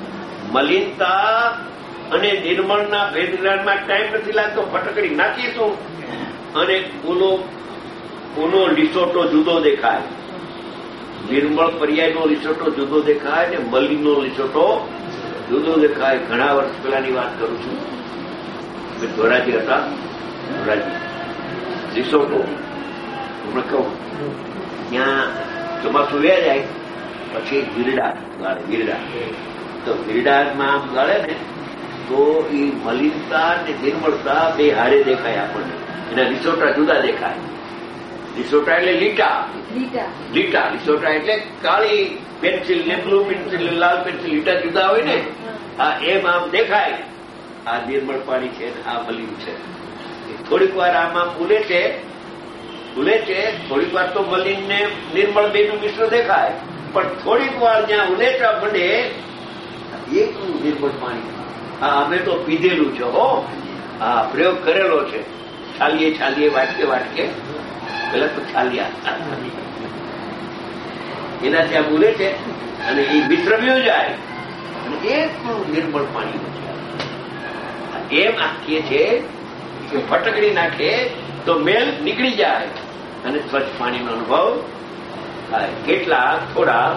મલિનતા અને નિર્મળના ભેદ જ્ઞાનમાં ટાઈમ નથી લાગતો. ફટકડી નાખીશું અને ઓનો ઓનો લીસોટો જુદો દેખાય. નિર્મળ પર્યાયનો લીસોટો જુદો દેખાય ને મલિનનો લીસોટો જુદો દેખાય. ઘણા વર્ષ પહેલાની વાત કરું છું. ધોરાજી હતા, ધોરાજી લીસોટો તમને કહું, ત્યાં ચોમાસું વ્યા જાય પછી ગીરડા ગાળે, ગીરડા તો ગીરડામાં આમ ગાળે ને તો એ મલિનતા ને નિર્મળતા બે હારે દેખાય આપણને. એના લીસોટા જુદા દેખાય. લીસોટા એટલે લીટા, લીટા લીસોટા એટલે કાળી પેન્સિલ ને બ્લુ પેન્સિલ ને લાલ પેન્સિલ લીટા જુદા હોય ને, આ એમ આમ દેખાય. આ નિર્મળ પાણી છે, આ મલિન છે. થોડીક વાર આમાં ફૂલે છે, ફૂલે છે થોડીક વાર તો મલિન ને નિર્મળ બેનું મિશ્ર દેખાય. પણ થોડીક વાર જ્યાં ઉલેટા પડે એકલું નિર્મળ પાણી. હા, અમે તો પીધેલું છે હો, હા પ્રયોગ કરેલો છે. છાલીએ છાલીએ વાટકે વાટકે પેલા તો છાલિયા એના ત્યાં બોલે છે અને એ વિશ્રમ્યો જાય અને એકલું નિર્મળ પાણી બચ્યા. એમ આખીએ છે કે ફટકડી નાખે તો મેલ નીકળી જાય અને સ્વચ્છ પાણીનો અનુભવ થાય. કેટલા થોડા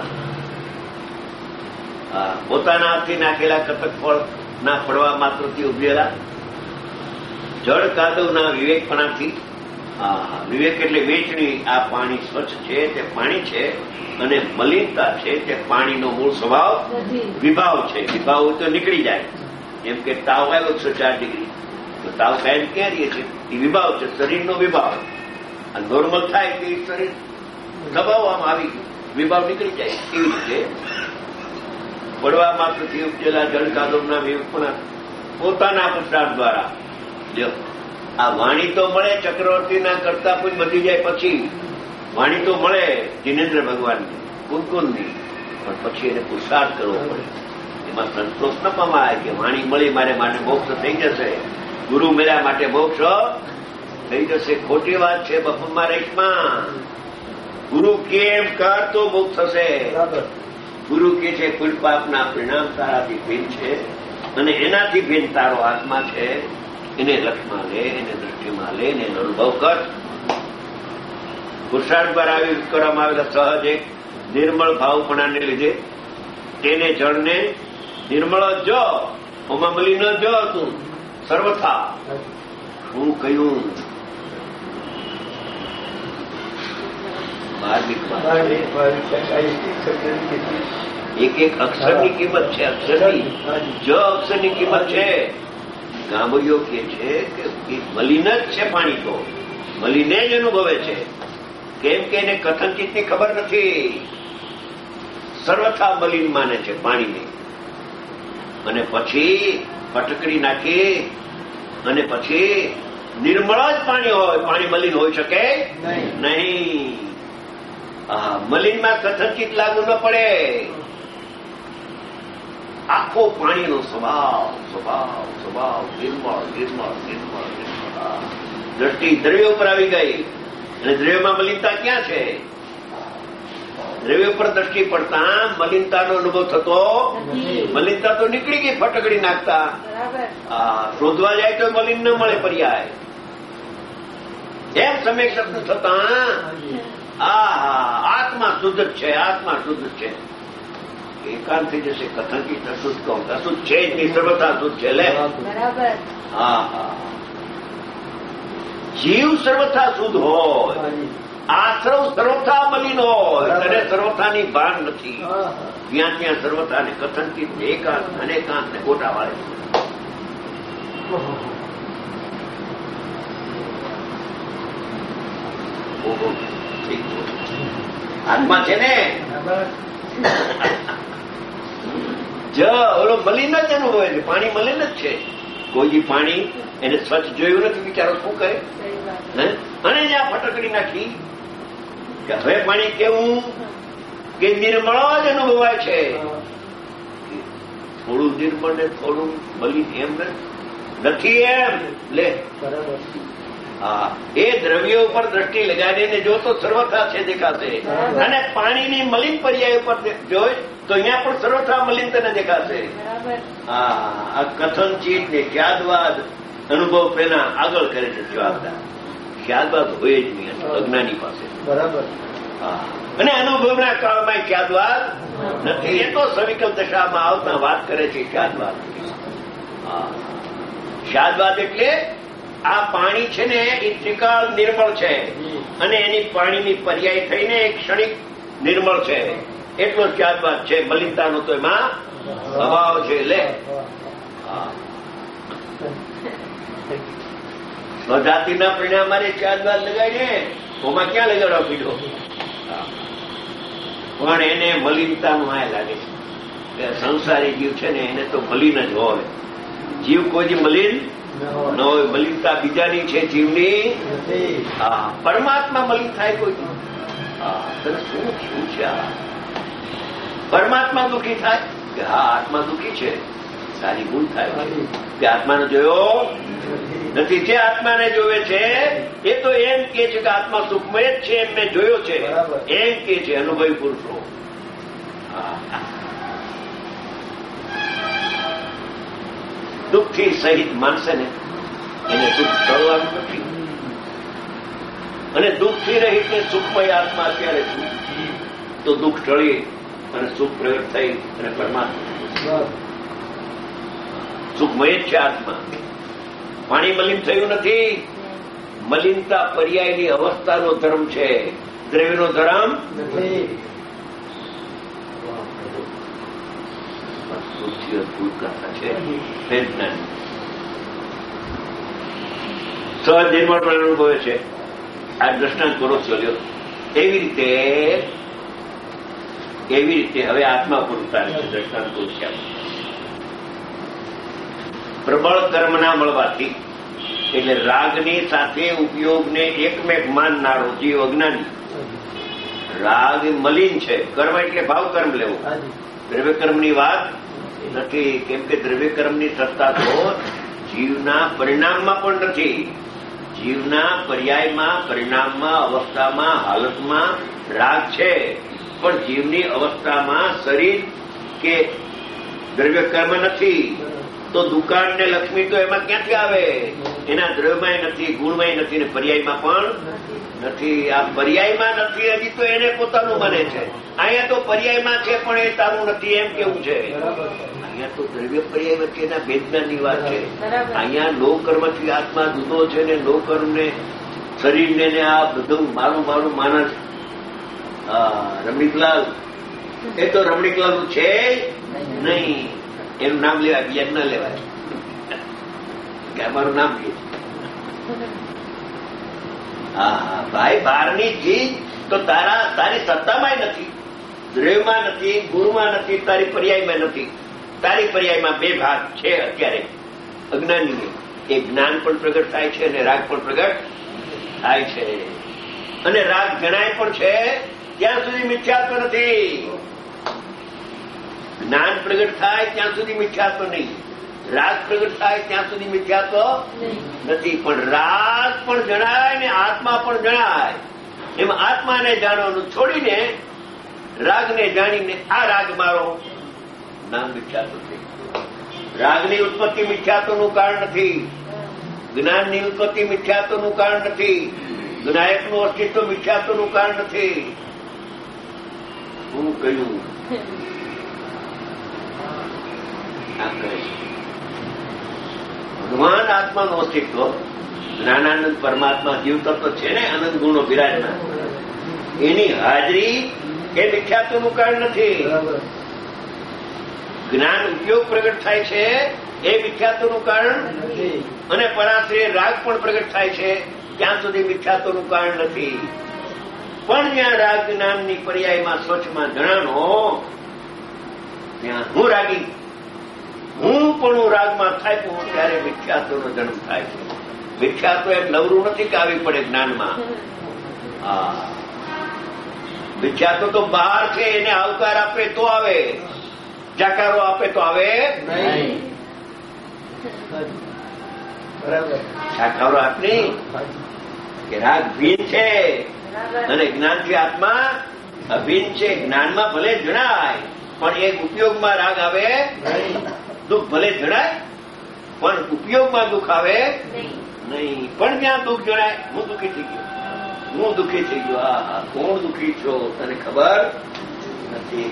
પોતાના હાથથી નાખેલા કતક ફળ ના પડવા માત્રથી ઉભરેલા જળ કાદવના વિવેકપણાથી, વિવેક એટલે વેચણી, આ પાણી સ્વચ્છ છે તે પાણી છે અને મલિનતા છે તે પાણીનો મૂળ સ્વભાવ વિભાવ છે. વિભાવ તો નીકળી જાય. એમ કે તાવ આવ્યો એકસો ચાર ડિગ્રી તો તાવ કાયમ ક્યાં રહીએ છે? એ વિભાવ છે, શરીરનો વિભાવ. આ નોર્મલ થાય કે શરીર દબાવવામાં આવી વિભાવ નીકળી જાય. એવી રીતે પડવા માત્રથી ઉપજેલા જળ કાદવના વિપણા પોતાના પુરુષાર્થ દ્વારા જો આ વાણી તો મળે ચક્રવર્તીના કરતા કોઈ વધી જાય પછી વાણી તો મળે જીનેન્દ્ર ભગવાનની કુંકુંદની, પણ પછી એને પુરુષાર્થ કરવો પડે. એમાં સંતોષ ન પમાય કે વાણી મળી મારે માટે મોક્ષ થઈ જશે, ગુરુ મળ્યા માટે મોક્ષ થઈ જશે. ખોટી વાત છે બપમાં રેશમાં. ગુરુ કેમ કર તો મોક્ષ થશે. ગુરુ કે છે કુલ પાપના પરિણામ તારાથી ભિન્ન છે અને એનાથી ભિન્ન તારો આત્મા છે. એને લક્ષમાં લે, એને દ્રષ્ટિમાં લે, એને અનુભવ કર. પુરુષાર્થ પર આવી કરવામાં આવેલા સહજ એક નિર્મળ ભાવપણાને લીધે તેને જળને નિર્મળ જો ઓમાં મળી ન જો તું સર્વથા. હું કહ્યું એક એક અક્ષરની કિંમત છે. અક્ષરની જ અક્ષરની કિંમત છે. ગામડીઓ કે છે કે મલિન જ છે પાણી, તો મલિને જ અનુભવે છે. કેમ કે એને કથનચિતની ખબર નથી. સર્વથા મલિન માને છે પાણીને. અને પછી ફટકડી નાખી અને પછી નિર્મળ જ પાણી હોય. પાણી મલિન હોઈ શકે નહીં. હા, મલિનમાં કથનચિત લાગુ ન પડે. આખો પાણીનો સ્વભાવ સ્વભાવ સ્વભાવ નિર્મળ નિર્મળ નિર્મળ નિર્મળ. દ્રષ્ટિ દ્રવ્ય ઉપર આવી ગઈ અને દ્રવ્યમાં મલિનતા ક્યાં છે? દ્રવ્ય ઉપર દ્રષ્ટિ પડતા મલિનતાનો અનુભવ થતો. મલિનતા તો નીકળી ગઈ ફટકડી નાખતા. શોધવા જાય તો મલિન ન મળે પર્યાય. એમ સમ્યક શબ્દ થતા આ આત્મા શુદ્ધ છે, આત્મા શુદ્ધ છે. એકાંત થઈ જશે. કથનથી અશુદ્ધ કહું અશુદ્ધ છે જ નહીં, સર્વથા શુદ્ધ છે. લે હા હા જીવ સર્વથા શુદ્ધ હોય, આશ્રવ સર્વથા મલિન હોય અને સર્વથાની ભાન નથી. ત્યાં ત્યાં સર્વથાને કથનથી એકાંત અનેકાંત ને ગોટા વાળે. આત્મા છે ને જ ઓલો મલિન જ અનુભવે છે. પાણી મલિન જ છે. કોઈ પાણી એને સ્વચ્છ જોયું નથી, બિચારો શું કરે? અને જ્યાં ફટકડી નાખી કે હવે પાણી કેવું કે નિર્મળ જ અનુભવાય છે. થોડું નિર્મળ ને થોડું મલિન એમ નથી. એમ લે હા, એ દ્રવ્ય ઉપર દ્રષ્ટિ લગાડીને જો તો સર્વથા છે દેખાશે. અને પાણીની મલિન પર્યાય ઉપર જોઈ તો અહીંયા પણ સર્વથા મલિન તને દેખાશે. હા, આ કથનચિત ને ખ્યાદવાદ અનુભવ પેલા આગળ કરે છે. જવાબદાર ખ્યાદવાદ હોય જ નહીં અજ્ઞાની પાસે. બરાબર. હા, અને અનુભવના કાળમાં ખ્યાદવાદ નથી. એ તો સવિકલ દશામાં આવતા વાત કરે છે ખ્યાદવાદ. હા, ખ્યાદવાદ એટલે આ પાણી છે ને એ ત્રિકાળ નિર્મળ છે અને એની પાણીની પર્યાય થઈને એક ક્ષણિક નિર્મળ છે. એટલો જ ખ્યાદવાદ છે. મલિનતાનો તો એમાં સ્વભાવ છે. લે સ્વજાતિના પરિણામે ખ્યાદવાદ લગાડીને ઓમાં ક્યાં લગાડવા પીધો? પણ એને મલિનતાનું આ લાગે છે. સંસારી જીવ છે ને એને તો મલિન જ હોય. જીવ કોઈ મલિન ન હોય. મલિનતા બીજાની છે, જીવની. હા, પરમાત્મા મલિન થાય કોઈ? હા, તને શું શું છે? પરમાત્મા દુઃખી થાય કે હા આત્મા દુઃખી છે? સારી ભૂલ થાય કે આત્માને જોયો નથી. જે આત્માને જોવે છે એ તો એમ કે છે કે આત્મા સુખમય જ છે, એમને જોયો છે એમ કે છે અનુભવી પુરુષો. દુઃખથી સહિત માનશે ને એને દુઃખ ટળવાનું નથી. અને દુઃખથી રહિત ને સુખમય આત્મા અત્યારે છું તો દુઃખ ટળી અને સુખ પ્રગટ થઈ અને પરમાત્મા સુખમય જ છે આત્મા. પાણી મલિન થયું નથી. મલિનતા પર્યાયની અવસ્થાનો ધર્મ છે, દ્રવ્યનો ધર્મ નથી. અદભુત કથા છે. સહજ નિર્મળ પણ અનુભવે છે. આ દ્રષ્ટાંત કરો છો લ્યો. એવી રીતે એવી રીતે હવે આત્મા પૂરતા દ્રષ્ટાંત કરું છે. પ્રબળ કર્મના મળવાથી એટલે રાગની સાથે ઉપયોગને એકમેક માનનારો જીવ અજ્ઞાની. રાગ મલિન છે. કર્મ એટલે ભાવ કર્મ લેવો, દ્રવ્ય કર્મની વાત નથી. કેમ કે દ્રવ્ય કર્મની સત્તા તો જીવના પરિણામમાં પણ નથી. જીવના પર્યાયમાં, પરિણામમાં, અવસ્થામાં, હાલતમાં રાગ છે, પણ જીવની અવસ્થામાં શરીર કે દ્રવ્ય કર્મ નથી. તો દુકાન ને લક્ષ્મી તો એમાં ક્યાંથી આવે? એના દ્રવ્યમાં નથી, ગુણમાં નથી, ને પર્યાયમાં પણ નથી. આ પર્યાયમાં નથી હજી તો એને પોતાનું માને છે. અહીંયા તો પર્યાયમાં છે પણ એ તારું નથી એમ કેવું છે. અહીંયા તો દ્રવ્ય પર્યાય વચ્ચેના ભેદની વાત છે. અહીંયા નો કર્મથી આત્મા જુદો છે ને નો કર્મને શરીરને ને આ બધું મારું મારું માનસ. રમણીકલાલ એ તો રમણીકલાલ છે નહીં. એનું નામ લેવાય, બીજા ન લેવાય કે અમારું નામ લે. હા ભાઈ, બહારની ચીજ તો તારા તારી સત્તામાં નથી, દ્રવ્યમાં નથી, ગુણમાં નથી, તારી પર્યાયમાં નથી. તારી પર્યાયમાં બે ભાગ છે અત્યારે અજ્ઞાની. એ જ્ઞાન પણ પ્રગટ થાય છે અને રાગ પણ પ્રગટ થાય છે. અને રાગ જણાય પણ છે ત્યાં સુધી મિથ્યાત્વ નથી. જ્ઞાન પ્રગટ થાય ત્યાં સુધી મિથ્યાત્વ નહીં. રાગ પ્રગટ થાય ત્યાં સુધી મિથ્યાત્વ નથી. પણ રાગ પણ જણાય ને આત્મા પણ જણાય. એમ આત્માને જાણવાનું છોડીને રાગને જાણીને આ રાગ મારો, નામ મિથ્યાત્વ છે. રાગની ઉત્પત્તિ મિથ્યાત્વનું કારણ નથી. જ્ઞાનની ઉત્પત્તિ મિથ્યાત્વનું કારણ નથી. જ્ઞાયકનું અસ્તિત્વ મિથ્યાત્વનું કારણ નથી. હું કહ્યું ભગવાન આત્માનું અસ્તિત્વ, જ્ઞાનાનંદ પરમાત્મા જીવ તત્વ છે ને, આનંદ ગુણો બિરાજમાન, એની હાજરી એ મિથ્યાત્વનું કારણ નથી. જ્ઞાન ઉપયોગ પ્રગટ થાય છે એ મિથ્યાત્વનું કારણ નથી. અને પરાશ્રય રાગ પણ પ્રગટ થાય છે ત્યાં સુધી મિથ્યાત્વનું કારણ નથી. પણ જ્યાં રાગ જ્ઞાનની પર્યાયમાં સ્વચ્છમાં જણાનો, ત્યાં હું રાગી, હું પણ હું રાગમાં થાય હું ત્યારે મિથ્યાત્વનો જન્મ થાય છે. મિથ્યાત્વ એમ નવરું નથી કે આવી પડે જ્ઞાનમાં. હા, મિથ્યાત્વ તો બહાર છે, એને આવકાર આપે તો આવે, જાકારો આપે તો આવે નહીં. જાકારો આપને કે રાગ ભીન છે અને જ્ઞાનથી આત્મા અભિન્ન છે. જ્ઞાનમાં ભલે જણાય પણ એક ઉપયોગમાં રાગ આવે, દુઃખ ભલે જણાય પણ ઉપયોગમાં દુઃખ આવે નહીં. પણ ત્યાં દુઃખ જણાય, હું દુઃખી થઈ ગયો, હું દુઃખી થઈ ગયો. આ કોણ દુઃખી છો તને ખબર નથી.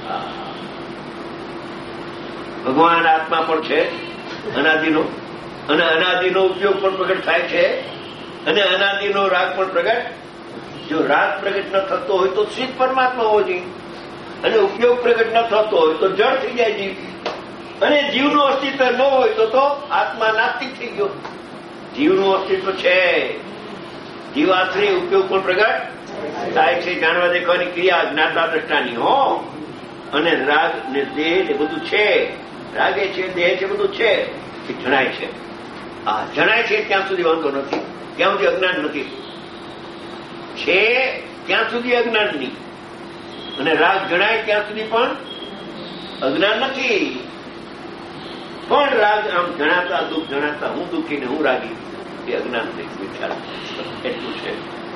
ભગવાન આત્મા પણ છે અનાદિનો, અને અનાદિનો ઉપયોગ પણ પ્રગટ થાય છે, અને અનાદિનો રાગ પણ પ્રગટ. જો રાગ પ્રગટ ન થતો હોય તો સિદ્ધ પરમાત્મા હોવો જોઈએ, અને ઉપયોગ પ્રગટ ન થતો હોય તો જળ થઈ જાય જીવ, અને જીવનું અસ્તિત્વ ન હોય તો તો આત્મા નાસ્તિક થઈ ગયો. જીવનું અસ્તિત્વ છે, જીવાશ્રય ઉપયોગ પણ પ્રગટ થાય છે. જાણવા દેખવાની ક્રિયા જ્ઞાતા દ્રષ્ટાની હો, અને રાગ ને દેહ ને બધું છે, રાગે છે, દેહ છે, બધું છે, એ જણાય છે. આ જણાય છે ત્યાં સુધી વાંધો નથી, ત્યાં સુધી અજ્ઞાન નથી. છે ત્યાં સુધી અજ્ઞાન નહીં, અને રાગ જણાય ત્યાં સુધી પણ અજ્ઞાન નથી. પણ રાગ આમ જણાતા, દુઃખ જણાતા, હું દુઃખી ને હું રાગી, એ અજ્ઞાન નહીં, વિચાર એટલું છે.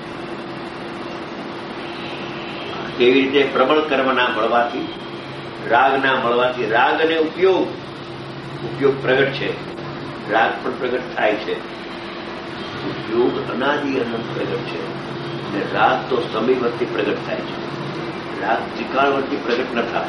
એવી રીતે પ્રબળ કર્મના મળવાથી, રાગના મળવાથી, રાગ અને ઉપયોગ, ઉપયોગ પ્રગટ છે, રાગ પણ પ્રગટ થાય છે. ઉપયોગ અનાદિ અનંત પ્રગટ છે, અને રાગ તો સમયવર્તી પ્રગટ થાય છે. રાગ ત્રિકાળવર્તી પ્રગટ ન થાય.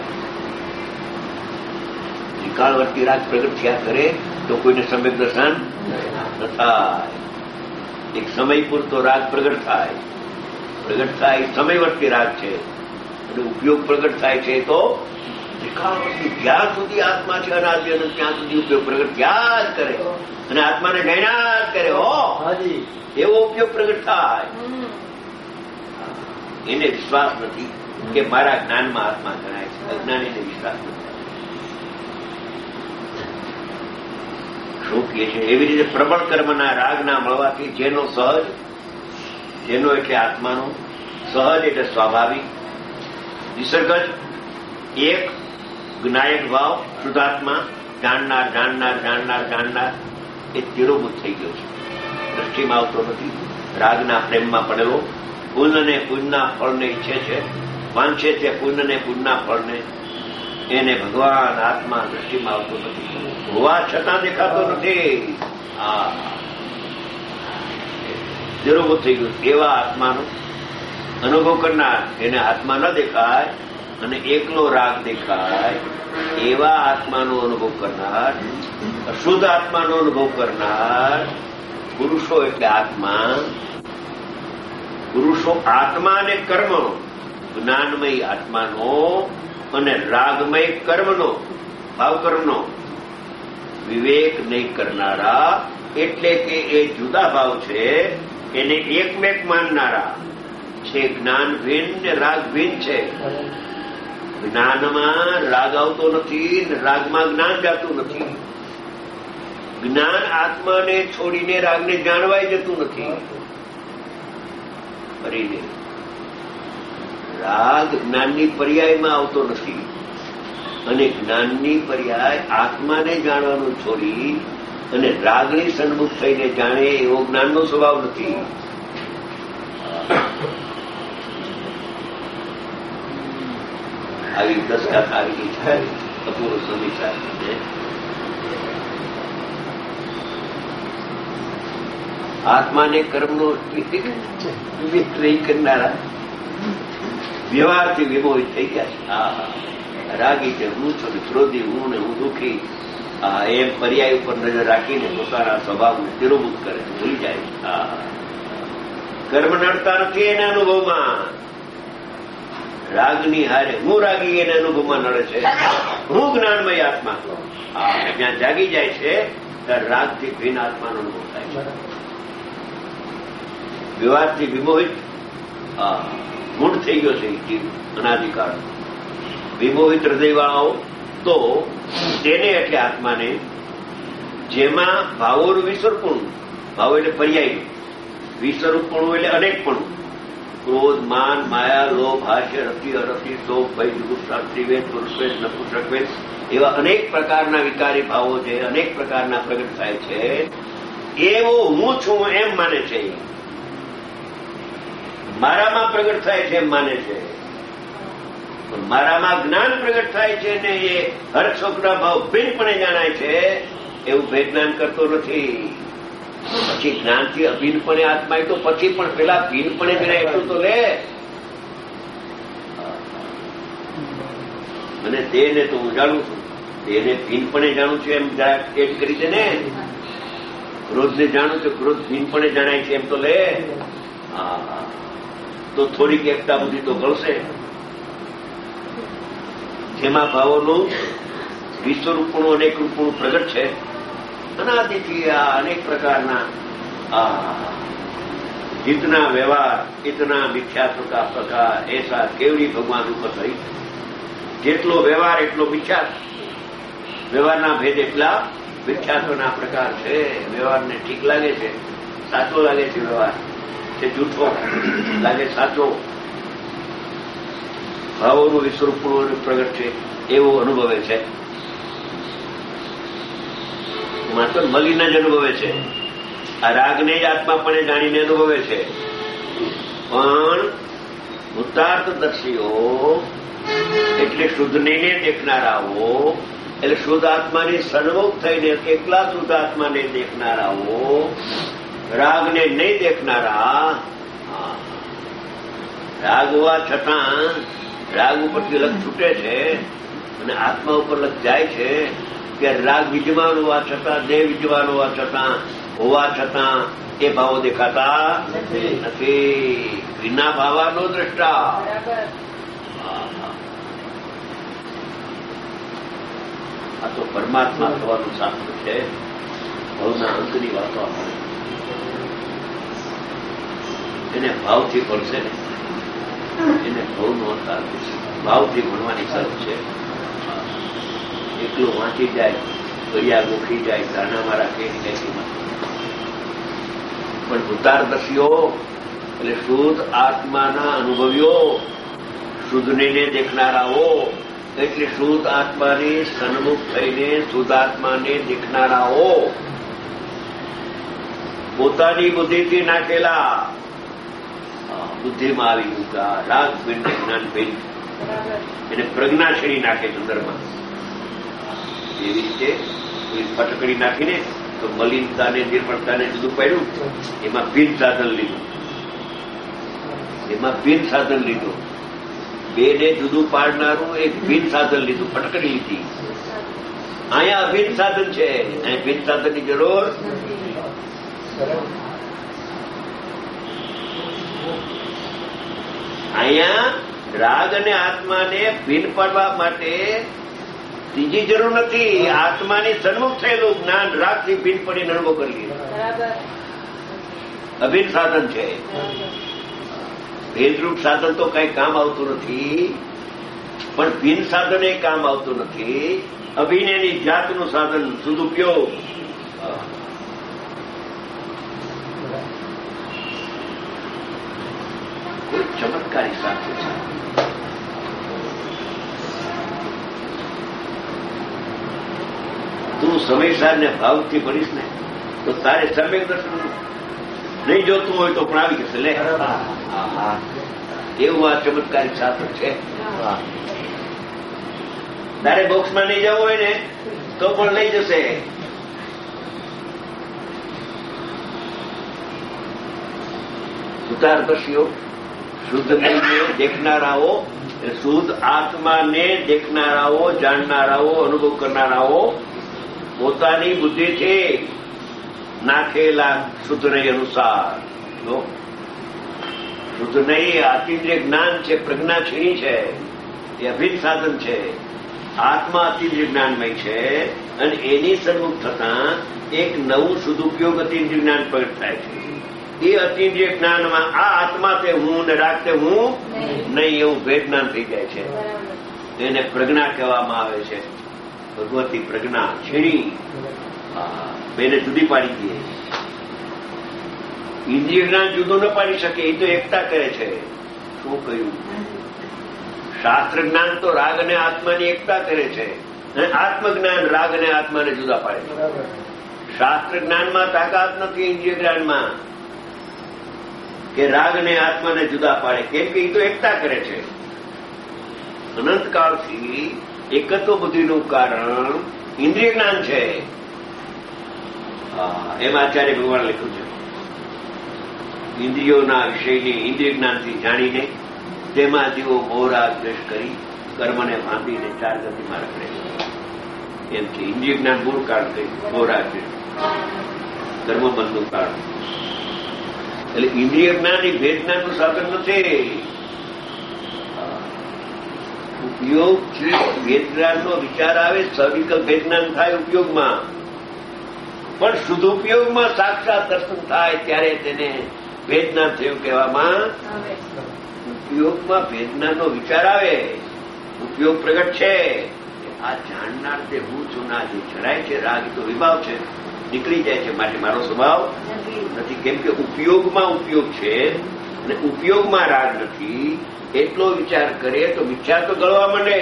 ત્રિકાળવર્તી રાગ પ્રગટ થયા કરે તો કોઈને સમ્યક દર્શન ન થાય. એક સમય પૂરતો રાગ પ્રગટ થાય, પ્રગટ થાય સમયવર્તી રાગ છે, અને ઉપયોગ પ્રગટ થાય છે તો દેખાવ નથી. જ્યાં સુધી આત્મા છે અનાદિ અનંત ત્યાં સુધી ઉપયોગ પ્રગટ થયા જ કરે અને આત્માને જાણ્યા જ કરે. હો એવો ઉપયોગ પ્રગટ થાય. એને વિશ્વાસ નથી કે મારા જ્ઞાનમાં આત્મા જણાય છે. અજ્ઞાનીને વિશ્વાસ નથી. શું કહે છે? એવી રીતે પ્રબળ કર્મના રાગના મળવાથી જેનો સહજ, જેનો એટલે આત્માનો સહજ એટલે સ્વાભાવિક વિસર્ગજ એક જ્ઞાયક ભાવ શુદ્ધાત્મા જાણનાર જાણનાર જાણનાર જાણનાર એ તિરોભૂત થઈ ગયો છે. દ્રષ્ટિમાં આવતો નથી. રાગના પ્રેમમાં પડેલો પુણ્યને પુણ્યના ફળને ઈચ્છે છે, વાંચે છે પુણ્યને પુણ્યના ફળને. એને ભગવાન આત્મા દ્રષ્ટિમાં આવતો નથી. હોવા છતાં દેખાતો નથી. આ તિરોભૂત થઈ ગયું. એવા આત્માનો અનુભવ કરનાર, એને આત્મા ન દેખાય અને એકલો રાગ દેખાય, એવા આત્માનો અનુભવ કરનાર, અશુદ્ધ આત્માનો અનુભવ કરનાર પુરુષો એટલે આત્મા. પુરુષો આત્મા અને કર્મ, જ્ઞાનમય આત્માનો અને રાગમય કર્મનો, ભાવકર્મનો વિવેક નહીં કરનારા, એટલે કે એ જુદા ભાવ છે એને એકમેક માનનારા છે. જ્ઞાન ભિન્ન ને રાગ ભિન્ન છે. જ્ઞાનમાં રાગ આવતો નથી, રાગમાં જ્ઞાન જાતું નથી. જ્ઞાન આત્માને છોડીને રાગને જાણવાય જતું નથી. ફરીને રાગ જ્ઞાનની પર્યાયમાં આવતો નથી અને જ્ઞાનની પર્યાય આત્માને જાણવાનું છોડી અને રાગની સન્મુખ થઈને જાણે એવો જ્ઞાનનો સ્વભાવ નથી. આવી દશકા આવી છે અપૂર્વ સમીક્ષા. આત્માને કર્મનો વિવેક નહીં કરનારા વ્યવહારથી વિમોહિત થઈ ગયા છે. રાગી છે હું છું, ક્રોધી હું ને હું દુઃખી, એમ પર્યાય ઉપર નજર રાખીને પોતાના સ્વભાવને તિરોભૂત કરે, ભૂલી જાય. કર્મ નડતા નથી એના અનુભવમાં. રાગની હારે હું રાગી એના અનુભવમાં નડે છે. હું જ્ઞાનમય આત્મા જ્યાં જાગી જાય છે ત્યાં રાગથી ભિન્ન આત્માનો અનુભવ થાય છે. વિવાદથી વિમોહિત મૂળ થઈ ગયો છે જીવ અનાધિકાર. વિમોહિત હૃદયવાળાઓ તો તેને એટલે આત્માને જેમાં ભાવોનું વિસ્વરૂપણું, ભાવો એટલે પર્યાય, વિસ્વરૂપણું એટલે અનેકપણું, ક્રોધ માન માયા લોભ હાસ્ય રતિ અરતિ શોભ ભય જુગુપ્સા ત્રિવેદ પુરુષવેદ નપુંસકવેદ એવા અનેક પ્રકારના વિકારી ભાવો છે, અનેક પ્રકારના પ્રગટ થાય છે. એવો હું છું એમ માને છે, મારામાં પ્રગટ થાય છે એમ માને છે. મારામાં જ્ઞાન પ્રગટ થાય છે ને એ હર શોકના ભાવ ભિન્નપણે જાણાય છે એવું ભેજ્ઞાન કરતો નથી. પછી જ્ઞાનથી અભિન્નપણે આત્મા તો પછી પણ પેલા ભિન્નપણે જણાય એટલું તો લે. અને તેને તો હું જાણું છું, તેને ભિન્નપણે જાણું છું એમ એડ કરી દે ને. ક્રોધને જાણું છું, ક્રોધ ભિન્નપણે જણાય છે એમ તો લે. હા, તો થોડીક એકતા બુદ્ધિ તો ગળશે. જેમાં ભાવોનું વિશ્વરૂપણું અનેક રૂપણું પ્રગટ છે. અનાદિથી આ અનેક પ્રકારના જીતના વ્યવહાર ઇતના મિથ્યાત્વ કા પ્રકાર એસા કેવડી ભગવાન ઉપર થઈ. જેટલો વ્યવહાર એટલો મિથ્યાત્વ, વ્યવહારના ભેદ એટલા મિથ્યાત્વના પ્રકાર છે. વ્યવહારને ઠીક લાગે છે, સાચો લાગે છે, વ્યવહાર છે જૂઠો લાગે સાચો. ભાવોનું વિશ્વરૂપણું પ્રગટ છે એવું અનુભવે છે. માત્ર મળીને જ અનુભવે છે. આ રાગને જ આત્માપણે જાણીને અનુભવે છે. પણ ભૂતાર્થદર્શીઓ એટલે શુદ્ધને દેખનારાઓ, એટલે શુદ્ધ આત્માની સન્મુખ થઈને એકલા શુદ્ધ આત્માને દેખનારાઓ, રાગને નહીં દેખનારા. રાગ હોવા છતાં રાગ ઉપરથી લગ છૂટે છે અને આત્મા ઉપર લગ જાય છે કે રાગ વિદ્યમાન હોવા છતાં, દેહ વિદ્યમાન હોવા છતાં હોવા છતાં એ ભાવો દેખાતા નથી. વિના ભાવાનો દ્રષ્ટા આ તો પરમાત્મા થવાનું શાસ્ત્ર છે. ભાવના અંતની વાતો આપણે એને ભાવથી ભણશે ને એને ભાવનો અંત આપે છે. ભાવથી ભણવાની શરત છે. એકલું વાંચી જાય, દરિયા ગોખી જાય, ગાના મારા કે પણ ભૂતારદર્શીઓ એટલે શુદ્ધ આત્માના અનુભવીઓ, શુદ્ધને દેખનારાઓ, એટલે શુદ્ધ આત્માની સન્મુખ થઈને શુદ્ધ આત્માને દેખનારાઓ, પોતાની બુદ્ધિથી નાખેલા બુદ્ધિમાં આવી ચૂકા રાગ પિંડ જ્ઞાન પિંડ એને પ્રજ્ઞા છેડી નાખે ચંદ્રમાં. એવી રીતે ફટકડી નાખીને તો મલિનતાને નિર્મળતાને જુદું પાડ્યું. એમાં ભિન્ન સાધન લીધું, એમાં ભિન્ન સાધન લીધું. બેને જુદું પાડનારું એક ભિન્ન સાધન લીધું, ફટકડી લીધી. અહીંયા અભિન્ન સાધન છે, અહીંયા ભિન્ન સાધનની જરૂર. અહીંયા રાગ અને આત્માને ભિન્ન પાડવા માટે ત્રીજી જરૂર નથી. આત્માની સન્મુખ થયેલું જ્ઞાન રાગથી ભિન્ન પડીને અનુભવ કરી લે. અભિન્ન સાધન છે. ભેદરૂપ સાધન તો કઈ કામ આવતું નથી, પણ ભિન્ન સાધન એ કામ આવતું નથી. અભિનયની જાતનું સાધન સદુપયોગ. કોઈ ચમત્કારી શાસ્ત્ર છે. તું સમયસાર ને ભાવથી ભણીશ ને તો તારે સમ્યક દર્શન નહીં જોતું હોય તો પણ આવી જશે. લે એવું આ ચમત્કારી શાસ્ત્ર છે. તારે બોક્સમાં નહીં જવું હોય ને તો પણ લઈ જશે. સુતારદર્શીઓ, શુદ્ધ નહીં દેખનારાઓ, શુદ્ધ આત્માને દેખનારાઓ, જાણનારાઓ, અનુભવ કરનારાઓ, પોતાની બુદ્ધિથી નાખેલા શુદ્ધ નહીં અનુસાર. શુદ્ધ નહીં અતિન્દ્રિય જ્ઞાન છે, પ્રજ્ઞા છીણી છે, એ અભિન્ન સાધન છે. આત્મા અતિન્દ્રિય જ્ઞાનમય છે અને એની સન્મુખ થતા એક નવું સદુપયોગ અતિન્દ્રિય જ્ઞાન પ્રગટ થાય છે. એ અતિન્દ્રિય જ્ઞાનમાં આ આત્મા તે હું ને રાખતે હું નહીં એવું ભેદ જ્ઞાન થઈ જાય છે. એને પ્રજ્ઞા કહેવામાં આવે છે. ભગવતી પ્રજ્ઞા છીણી બેને જુદી પાડી દઈએ. ઇન્દ્રિય જ્ઞાન જુદું ન પાડી શકે, એ તો એકતા કરે છે. શું કહ્યું? શાસ્ત્ર જ્ઞાન તો રાગ અને આત્માની એકતા કરે છે અને આત્મજ્ઞાન રાગ અને આત્માને જુદા પાડે છે. શાસ્ત્ર જ્ઞાનમાં તાકાત નથી ઇન્દ્રિય જ્ઞાનમાં કે રાગ અને આત્માને જુદા પાડે, કેમ કે એ તો એકતા કરે છે. અનંતકાળથી એકત્વ બુદ્ધિનું કારણ ઇન્દ્રિય જ્ઞાન છે. એમ આચાર્ય ભગવાન લખ્યું છે, ઇન્દ્રિયોના વિષયને ઇન્દ્રિય જ્ઞાનથી જાણીને તેમાં જેવો મોહરાગ દ્વેષ કરી કર્મને બાંધીને ચાર ગતિમાં રખડે એમ છે. ઇન્દ્રિય જ્ઞાન મૂળ કારણ કહ્યું, મોહરાગ દ્વેષ કર્મબંધનું કારણ. એટલે ઇન્દ્રિય જ્ઞાન એ ભેદ જ્ઞાનનું સાધન નથી. ઉપયોગ ભેદ જ્ઞાનનો વિચાર આવે, સવિકલ્પ ભેદ જ્ઞાન થાય ઉપયોગમાં, પણ શુદ્ધોપયોગમાં સાક્ષાત દર્શન થાય ત્યારે તેને ભેદ જ્ઞાન થયું કહેવામાં. ઉપયોગમાં ભેદ જ્ઞાનનો વિચાર આવે, ઉપયોગ પ્રગટ છે. આ જાણનાર તે હું છું ના જે જરાય છે રાગ તો વિભાવ છે, નીકળી જાય છે, માટે મારો સ્વભાવ નથી. કેમ કે ઉપયોગમાં ઉપયોગ છે અને ઉપયોગમાં રાગ નથી. એટલો વિચાર કરે તો મિથ્યા તો ગળવા માંડે.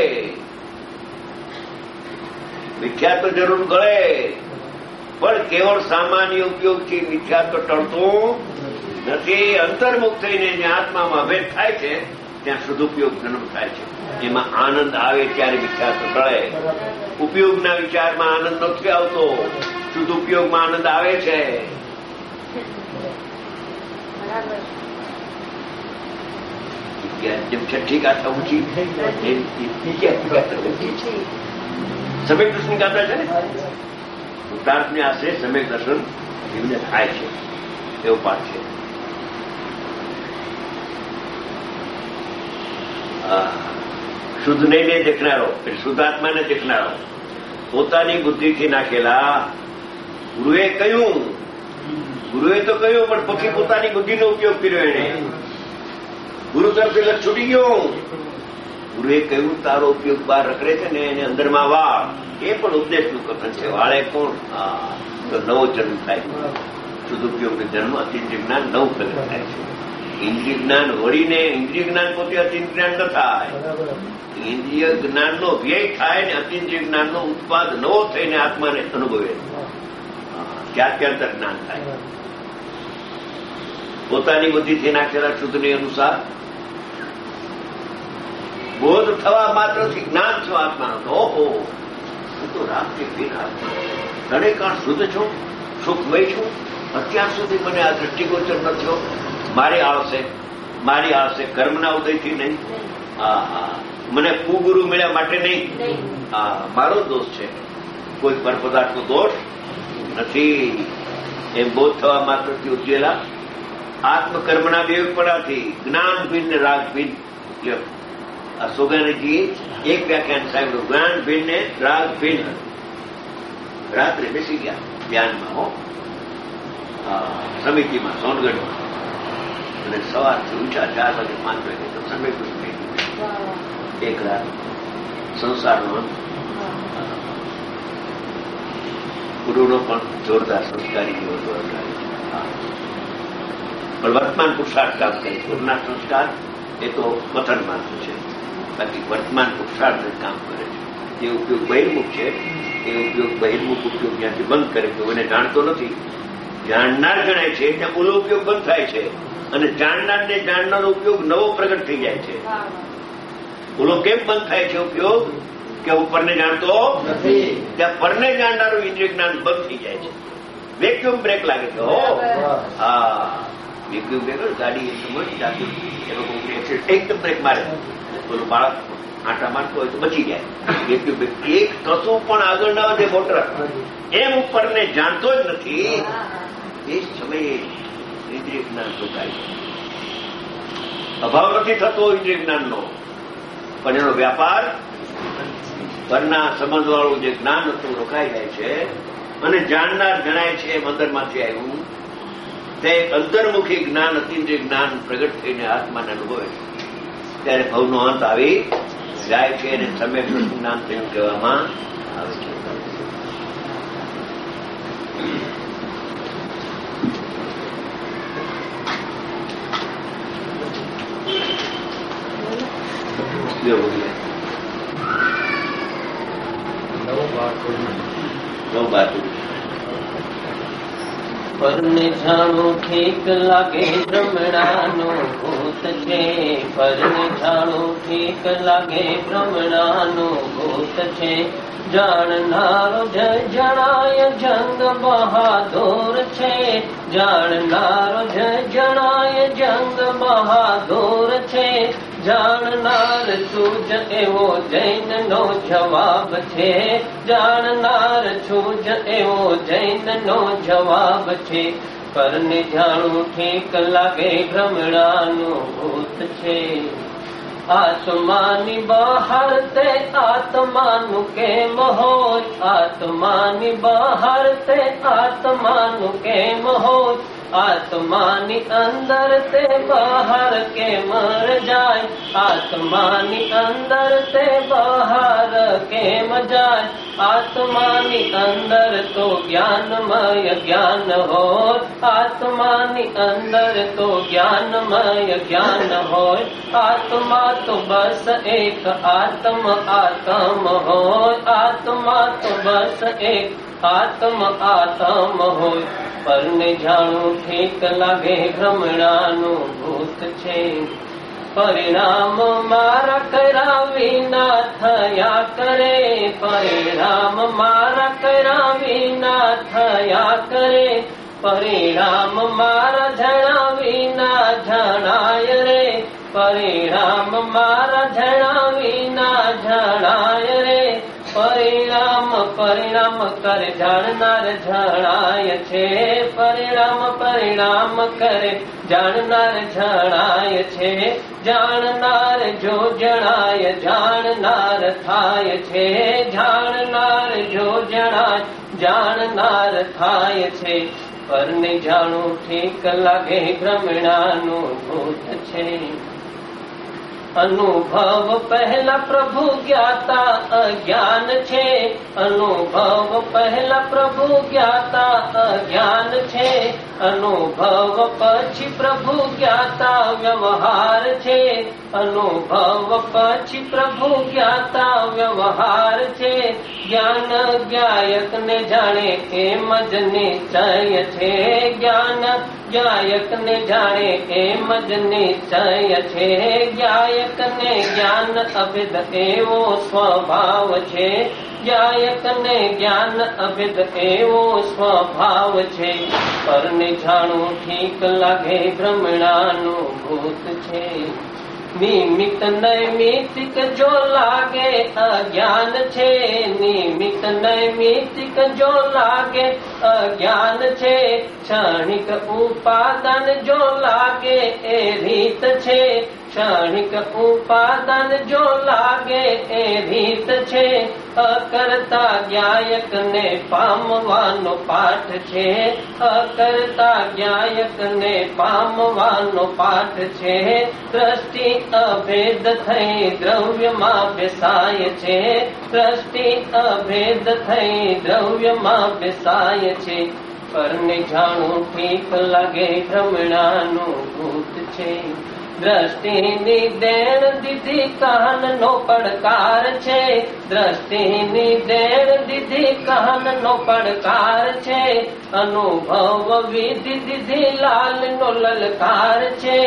મિથ્યા તો જરૂર ગળે, પણ કેવળ સામાન્ય ઉપયોગથી મિથ્યા તો ટળતું નથી. અંતર્મુખ થઈને જ્યાં આત્મામાં ભેદ થાય છે ત્યાં સદુપયોગ જન્મ થાય છે. એમાં આનંદ આવે ત્યારે મિથ્યા તો ટળે. ઉપયોગના વિચારમાં આનંદ નથી આવતો, સદુપયોગમાં આનંદ આવે છે. જેમ છઠ્ઠી ગાથા ઊંચી સમ્યક દર્શન ગાથા છે ને, ઉતાર્થને આશરે સમ્યક દર્શન એમને થાય છે, એવો પાઠ છે. શુદ્ધ નહીં દેખનારો એટલે શુદ્ધાત્માને દેખનારો, પોતાની બુદ્ધિથી નાખેલા. ગુરુએ કહ્યું, ગુરુએ તો કહ્યું, પણ પછી પોતાની બુદ્ધિનો ઉપયોગ કર્યો. એને ગુરુ તરફથી લક્ષ છૂટી ગયો. ગુરુએ કહ્યું તારો ઉપયોગ બહાર રખડે છે ને એને અંદરમાં વાળ. એ પણ ઉપદેશનું કથન છે. વાળે કોણ? તો નવો જન્મ થાય. શુદ્ધ ઉપયોગ જન્મ અતિન્દ્રિય જ્ઞાન નવું પ્રગટ થાય છે. ઇન્દ્રિય જ્ઞાન વળીને ઇન્દ્રિય જ્ઞાન પોતે અતિન્દ્રિય જ્ઞાન ન થાય. ઇન્દ્રિય જ્ઞાનનો વ્યય થાય ને અતિન્દ્રિય જ્ઞાનનો ઉત્પાદ નવો થઈને આત્માને અનુભવે. ક્યાં ક્યાં તક જ્ઞાન થાય. પોતાની બુદ્ધિથી નાખેલા શુદ્ધની અનુસાર બોધ થવા માત્રથી જ્ઞાન છો આત્માનો. ઓહો, હું તો રાતથી પીન આત્મા દરેકાણ શુદ્ધ છું, સુખમય છું. અત્યાર સુધી મને આ દ્રષ્ટિગોચર ન થયો. મારી આળસે મારી આળસે કર્મના ઉદયથી નહીં. હા હા, મને કુગુરુ મળ્યા માટે નહીં. હા, મારો દોષ છે, કોઈ પર પદાર્થનો દોષ નથી. એમ બોધ થવા માત્રથી ઉજવેલા આત્મકર્મના વિવેકપણાથી જ્ઞાન ભિન્ન રાગ ભિન્ન. આ સોગાનીજીએ એક વ્યાખ્યાન સાંભળ્યું, જ્ઞાન ભિન્ન ને રાગ ભિન્ન. રાત્રે બેસી ગયા ધ્યાનમાં, હો સમિતિમાં સોનગઢમાં, અને સવારથી ઊંચા ચાર વાગે પાંચ વાગે તો સમય પૂછ એક રાત સંસારનો ગુરુનો પણ જોરદાર સંસ્કારી જેવો જોરદાર. પણ વર્તમાન પુરુષાર્થ કામ કરે. ગુરુના સંસ્કાર એ તો મથન માત્ર છે, બાકી વર્તમાન પુરુષાર્થ કામ કરે છે. જે ઉપયોગ બહિર્મુખ છે એ ઉપયોગ બહિર્મુખ ઉપયોગ જ્યાંથી બંધ કરે તો એને જાણતો નથી. જાણનાર ગણાય છે ત્યાં ઓલો ઉપયોગ બંધ થાય છે, અને જાણનારને જાણનારનો ઉપયોગ નવો પ્રગટ થઈ જાય છે. ઓલો કેમ બંધ થાય છે ઉપયોગ? કે હું પરને જાણતો નથી. ત્યાં પરને જાણનારું ઇન્દ્રિય જ્ઞાન બંધ થઈ જાય છે. વેક્યુમ બ્રેક લાગે છે. હો હા, વેક્યુમ બ્રેક. ગાડી સમજ જાતું એમાં એકદમ બ્રેક મારે, બોલું બાળક આંટા મારતો હોય તો બચી જાય. વેક્યુમ બ્રેક એક કશું પણ આગળ ના વધે મોટર. એમ ઉપરને જાણતો જ નથી. એ સમયે ઇન્દ્રિય જ્ઞાન સુકાય છે. અભાવ નથી થતો ઇન્દ્રિય જ્ઞાનનો, પણ એનો વ્યાપાર પરના સમજવાળું જે જ્ઞાન હતું રોકાઈ જાય છે, અને જાણનાર જણાય છે એમ અંદરમાંથી આવ્યું. તે અંતર્મુખી જ્ઞાન અતિન્દ્રિય જ્ઞાન પ્રગટ થઈને આત્માને અનુભવે છે. ત્યારે ભવનો અંત આવી જાય છે, અને સમ્યક જ્ઞાન થયું કહેવામાં આવે છે. પરને જાણું ઠીક લાગે ભ્રમણાનું ભૂત છે. પરને જાણું ઠીક લાગે ભ્રમણાનું ભૂત છે. જાણનારો જ જણાય જંગ બહાદુર છે. જાણનારો જ જણાય જંગ બહાદુર છે. જાણનાર છું જ એવો જૈનનો જવાબ છે. જાણનાર છું જ એવો જૈનનો જવાબ છે. પરને જાણું ઠીક લાગે ભ્રમણાનું ભૂત છે. આત્માની બહાર તે આત્માનું કેમ હોય? આત્માની બહાર તે આત્માનું કેમ હોય? આત્માની અંદર તે બહાર કેમ જાય? આત્માની અંદર તે બહાર કેમ જાય? આત્માની અંદર તો જ્ઞાનમય જ્ઞાન હોય. આત્માની અંદર તો જ્ઞાનમય જ્ઞાન હોય. આત્મા તો બસ એક આત્મ આત્મ હોય. આત્મા તો બસ એક આત્મ આત્મ હોય. પરને જાણું ઠીક લાગે ભ્રમણાનું ભૂત છે. પરિણામ મારા કર્યા વિના થયા કરે. પરિણામ મારા કર્યા વિના થયા કરે. પરિણામ મારા જણા વિના જણાય રે. પરિણામ મારા જણા વિના જણાય રે. પરિણામ પરિણામ કરે જાણનાર જણાય છે. પરિણામ પરિણામ કરે જાણનાર જણાય છે. જાણનાર જો જણાય જાણનાર થાય છે. જાણનાર જો જણાય જાણનાર થાય છે. પરને જાણું ઠીક લાગે ભ્રમણાનું ભૂત છે. અનુભવ પહેલા પ્રભુ જ્ઞાતા અજ્ઞાન છે. અનુભવ પહેલા પ્રભુ જ્ઞાતા અજ્ઞાન છે. અનુભવ પછી પ્રભુ જ્ઞાતા વ્યવહાર છે. અનુભવ પછી પ્રભુ જ્ઞાતા વ્યવહાર છે. જ્ઞાન જ્ઞાયક ને જાણે એમ જ નિશ્ચય છે. જ્ઞાન જ્ઞાયક ને જાણે એમ જ નિશ્ચય છે. જ્ઞાયક ને જ્ઞાન અભેદ એવો સ્વભાવ છે. જ્ઞાયક ને જ્ઞાન અભેદ એવો સ્વભાવ છે. પરને જાણવું ઠીક લાગે ભ્રમણાનું ભૂત છે. નિમિત્ત નૈમિતિક જો લાગે અજ્ઞાન છે. નિમિત્ત નૈમિતિક જો લાગે અજ્ઞાન છે. ક્ષણિક ઉપાદાન જો લાગે એ રીત છે. ક્ષણિક ઉપાદાન જો લાગે એ રીત છે. અકર્તા જ્ઞાયક ને પામવાનો પાઠ છે. અકર્તા જ્ઞાયક ને પામવાનો પાઠ છે. દ્રષ્ટિ અભેદ થઈ દ્રવ્યમાં બેસાય છે. દ્રષ્ટિ અભેદ થઈ દ્રવ્યમાં બેસાય છે. પરને જાણું ઠીક લાગે ભ્રમણાનું ભૂત છે. દ્રષ્ટિની દેણ દીધી કાન નો પડકાર છે. દ્રષ્ટિની દેણ દીધી કાન નો પડકાર છે. અનુભવ વિધિ દીધી લાલ નો લલકાર છે.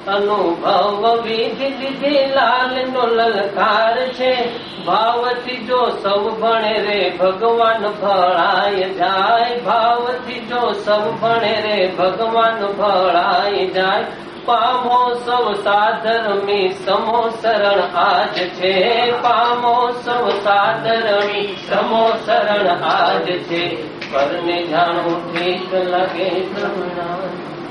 અનુભવ વિધિ દીધી લાલ નો લલકાર છે. ભાવથી જો સૌ ભણે રે ભગવાન ભળાય જાય. ભાવથી જો સૌ ભણે રે ભગવાન ભળાય જાય. પામો સૌ સાધર્મી સમો શરણ આજ છે. પામો સૌ સાધર્મી સમો શરણ આજ છે. પરને જાણવું ઠીક લાગે ભ્રમણા